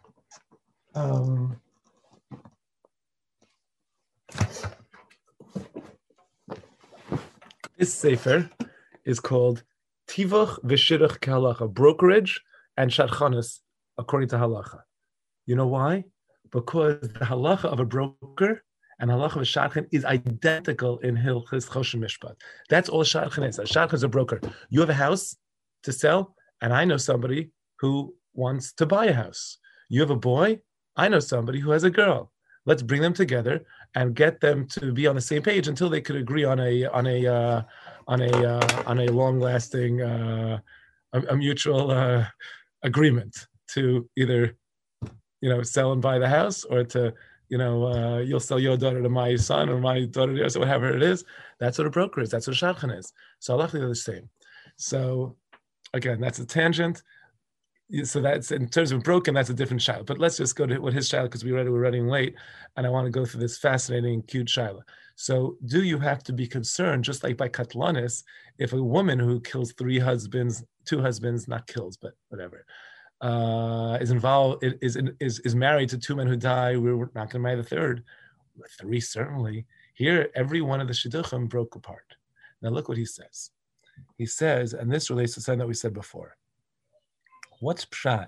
This sefer is called Tivuch v'Shidduch Kehalacha, brokerage and shadchanis according to halacha. You know why? Because the halacha of a broker and halacha of a shadchan is identical in Hilchos Choshen Mishpat. That's all a shadchan is. A shadchan is a broker. You have a house to sell, and I know somebody who wants to buy a house. You have a boy, I know somebody who has a girl. Let's bring them together and get them to be on the same page until they could agree on a long-lasting, a mutual agreement to either, sell and buy the house, or to, you'll sell your daughter to my son or my daughter to yours, or whatever it is. That's what a broker is. That's what a shadchan is. So Allah, they're the same. So again, that's a tangent. So that's in terms of broken, that's a different shaila. But let's just go to what his shaila, because we're running late, and I want to go through this fascinating, cute shaila. So, do you have to be concerned, just like by katlanis, if a woman who kills two husbands, not kills, but whatever, is involved, is married to two men who die, we're not going to marry the third. Three, certainly. Here, every one of the shidduchim broke apart. Now, look what he says. He says, and this relates to something that we said before. What's pshat?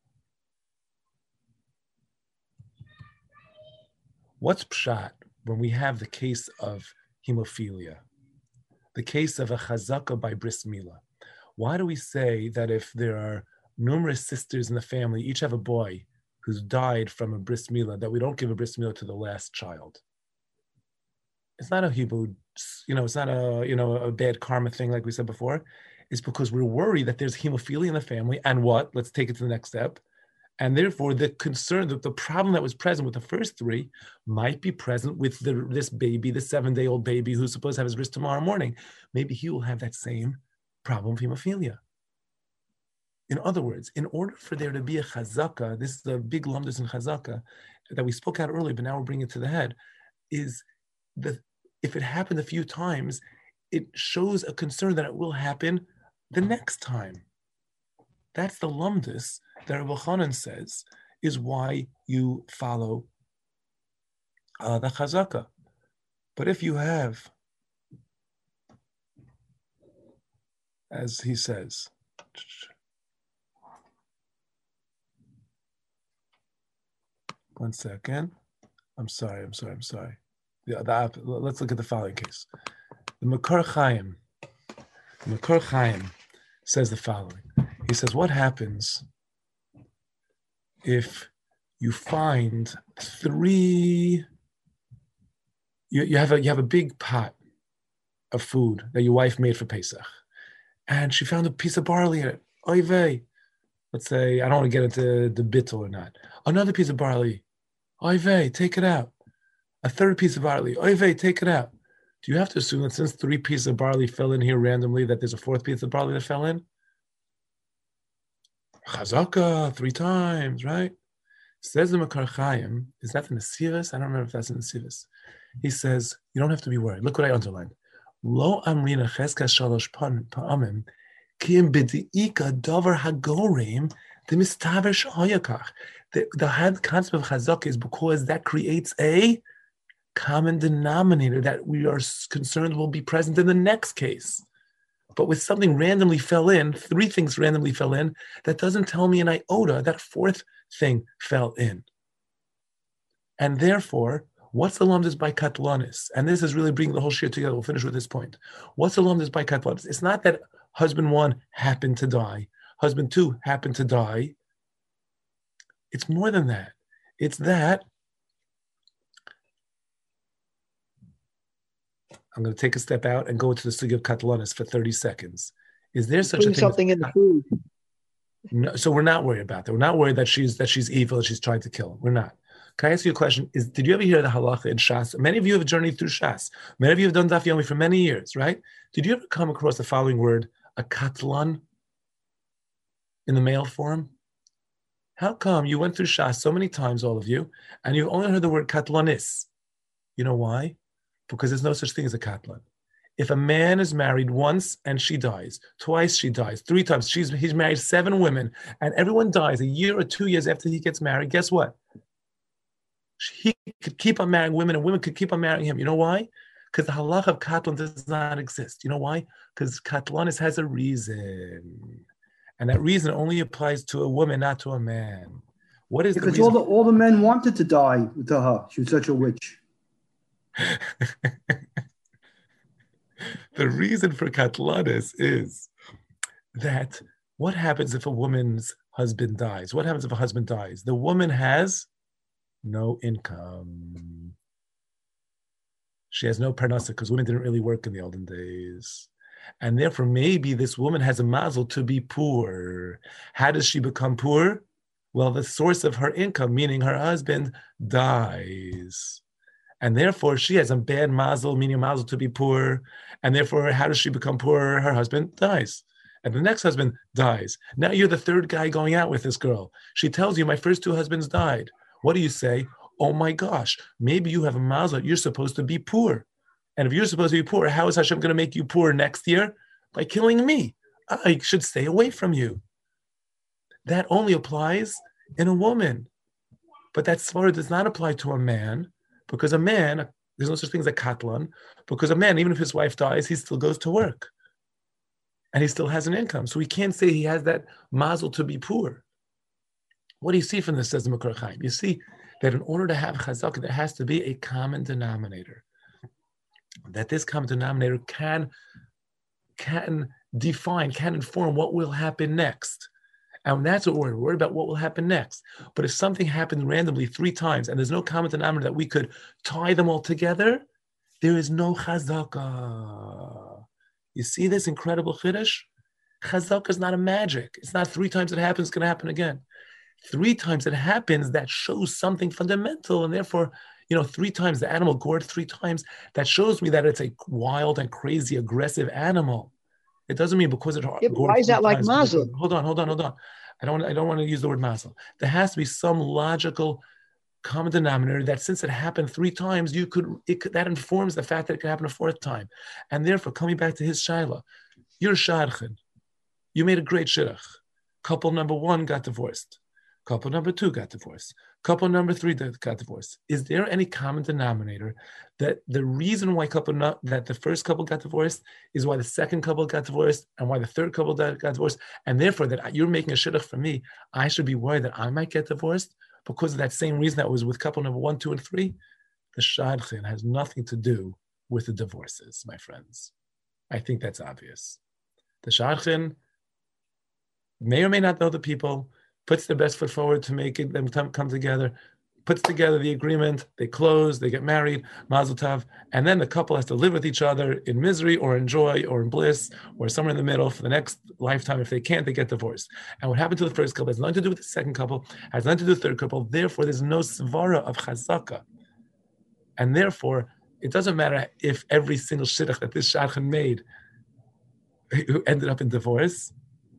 What's pshat when we have the case of hemophilia, the case of a chazaka by bris milah? Why do we say that if there are numerous sisters in the family, each have a boy who's died from a bris milah, that we don't give a bris milah to the last child? It's not a hibud, it's not a bad karma thing like we said before. It's because we're worried that there's hemophilia in the family, and what? Let's take it to the next step. And therefore, the concern that the problem that was present with the first three might be present with this baby, the 7-day-old baby who's supposed to have his bris tomorrow morning. Maybe he will have that same problem of hemophilia. In other words, in order for there to be a chazaka, this is a big lumdus in chazaka that we spoke out earlier, but now we're bringing it to the head, is that if it happened a few times, it shows a concern that it will happen the next time. That's the lumdus that Rabbi Chanan says is why you follow the chazaka. But if you have, as he says, one second. I'm sorry. Let's look at the following case. The Makar Chaim says the following. He says, what happens if you find three, you have a big pot of food that your wife made for Pesach, and she found a piece of barley in it. Oy vey. Let's say, I don't want to get into the bittul or not. Another piece of barley. Oy vey, take it out. A third piece of barley. Oy vey, take it out. Do you have to assume that since 3 pieces of barley fell in here randomly, that there's a 4th piece of barley that fell in? Chazaka, 3 times, right? Says the Makar Chaim, is that in the Sivas? I don't remember if that's in the Sivas. He says, you don't have to be worried. Look what I underlined. Lo amrina cheska shalosh pa'amim, ki im b'di'ika davar hagorim, the mistaver shahayakach. The concept of chazaka is because that creates a common denominator that we are concerned will be present in the next case. But with something randomly fell in, 3 things randomly fell in, that doesn't tell me an iota that 4th thing fell in. And therefore, what's the lumdus by katlanis? And this is really bringing the whole shir together. We'll finish with this point. What's the lumdus by katlanis? It's not that husband 1 happened to die, husband 2 happened to die. It's more than that. It's that I'm going to take a step out and go into the sugi of katlanis for 30 seconds. Is there such a thing? Something in the food. No, so we're not worried about that. We're not worried that she's evil, that she's trying to kill. We're not. Can I ask you a question? Did you ever hear the halacha in Shas? Many of you have journeyed through Shas. Many of you have done Daf Yomi for many years, right? Did you ever come across the following word, a katlan, in the male form? How come you went through Shas so many times, all of you, and you've only heard the word katlanis? You know why? Because there's no such thing as a katlan. If a man is married once and she dies, twice she dies, 3 times, he's married 7 women, and everyone dies a year or 2 years after he gets married, guess what? He could keep on marrying women, and women could keep on marrying him. You know why? Because the halach of katlan does not exist. You know why? Because katlanis has a reason. And that reason only applies to a woman, not to a man. What is because the reason? all the men wanted to die with her. She was such a witch. The reason for katlanis is that what happens if a woman's husband dies? What happens if a husband dies? The woman has no income. She has no parnasa because women didn't really work in the olden days. And therefore, maybe this woman has a mazel to be poor. How does she become poor? Well, the source of her income, meaning her husband, dies. And therefore, she has a bad mazel, meaning mazel to be poor. And therefore, how does she become poor? Her husband dies. and the next husband dies. Now you're the third guy going out with this girl. She tells you, my first two husbands died. What do you say? Oh my gosh, maybe you have a mazel. You're supposed to be poor. And if you're supposed to be poor, how is Hashem going to make you poor next year? By killing me. I should stay away from you. That only applies in a woman. But that svara does not apply to a man, because a man, there's no such thing as a katlan, because a man, even if his wife dies, he still goes to work. And he still has an income. So we can't say he has that mazel to be poor. What do you see from this, says the Makor Chaim? You see that in order to have chazaka, there has to be a common denominator. That this common denominator can define, can inform what will happen next. And that's what we're worried about, what will happen next. But if something happens randomly 3 times and there's no common denominator that we could tie them all together, there is no chazaka. You see this incredible chiddush? Chazaka is not a magic. It's not 3 times it happens, it's going to happen again. 3 times it happens, that shows something fundamental, and therefore, 3 times the animal gored 3 times, that shows me that it's a wild and crazy, aggressive animal. It doesn't mean because it. Yeah, why is that like mazel? Hold on. I don't want to use the word mazel. There has to be some logical common denominator that since it happened 3 times, that informs the fact that it could happen a 4th time, and therefore coming back to his shaila, you're shadchan. You made a great shidduch. Couple number 1 got divorced. Couple number 2 got divorced. Couple number 3 got divorced. Is there any common denominator that the reason why that the first couple got divorced is why the second couple got divorced, and why the third couple got divorced, and therefore that you're making a shidduch for me, I should be worried that I might get divorced because of that same reason that was with couple number 1, 2, and 3? The shadchan has nothing to do with the divorces, my friends. I think that's obvious. The shadchan may or may not know the people, puts their best foot forward to make them come together, puts together the agreement, they close, they get married, mazel tov, and then the couple has to live with each other in misery or in joy or in bliss or somewhere in the middle for the next lifetime. If they can't, they get divorced. And what happened to the first couple has nothing to do with the second couple, has nothing to do with the third couple. Therefore, there's no svara of chazaka. And therefore, it doesn't matter if every single shidduch that this shadchan made ended up in divorce.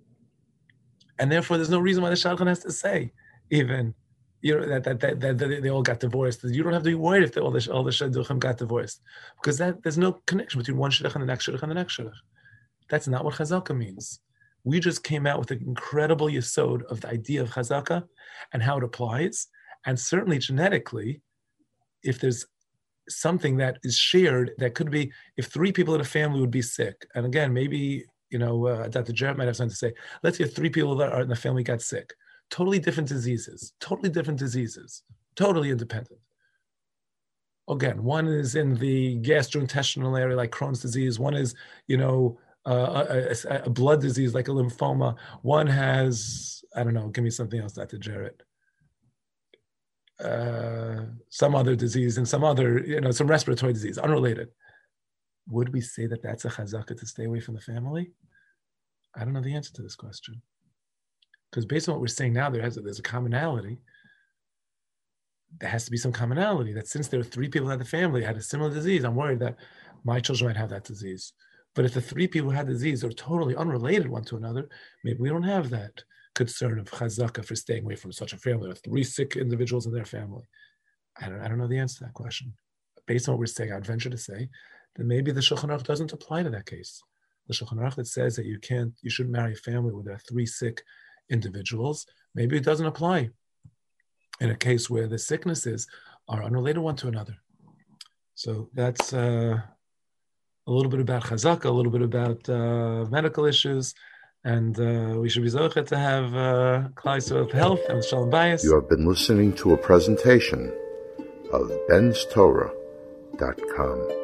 And therefore, there's no reason why the shadchan has to say, even, that they all got divorced. You don't have to be worried if all the shidduchim got divorced, because there's no connection between one shidduch and the next shidduch and the next shidduch. That's not what chazaka means. We just came out with an incredible yesod of the idea of chazaka and how it applies. And certainly genetically, if there's something that is shared, that could be, if 3 people in a family would be sick, and again, maybe, Dr. Jarrett might have something to say. Let's say 3 people that are in the family got sick. Totally different diseases, totally independent. Again, one is in the gastrointestinal area, like Crohn's disease. One is, a blood disease, like a lymphoma. One has, I don't know, give me something else, Dr. Jarrett. Some other disease and some other, some respiratory disease, unrelated. Would we say that that's a chazaka to stay away from the family? I don't know the answer to this question. Because based on what we're saying now, there's a commonality. There has to be some commonality that since there are 3 people in the family who had a similar disease, I'm worried that my children might have that disease. But if the 3 people who had the disease are totally unrelated one to another, maybe we don't have that concern of chazaka for staying away from such a family. There are 3 sick individuals in their family. I don't know the answer to that question. Based on what we're saying, I'd venture to say then maybe the Shulchan Aruch doesn't apply to that case. The Shulchan Aruch that says that you shouldn't marry a family where there are 3 sick individuals, maybe it doesn't apply in a case where the sicknesses are unrelated one to another. So that's a little bit about chazaka, a little bit about medical issues, and we should be zocher to have Klal Yisrael of health and shalom bayis. You have been listening to a presentation of benstorah.com.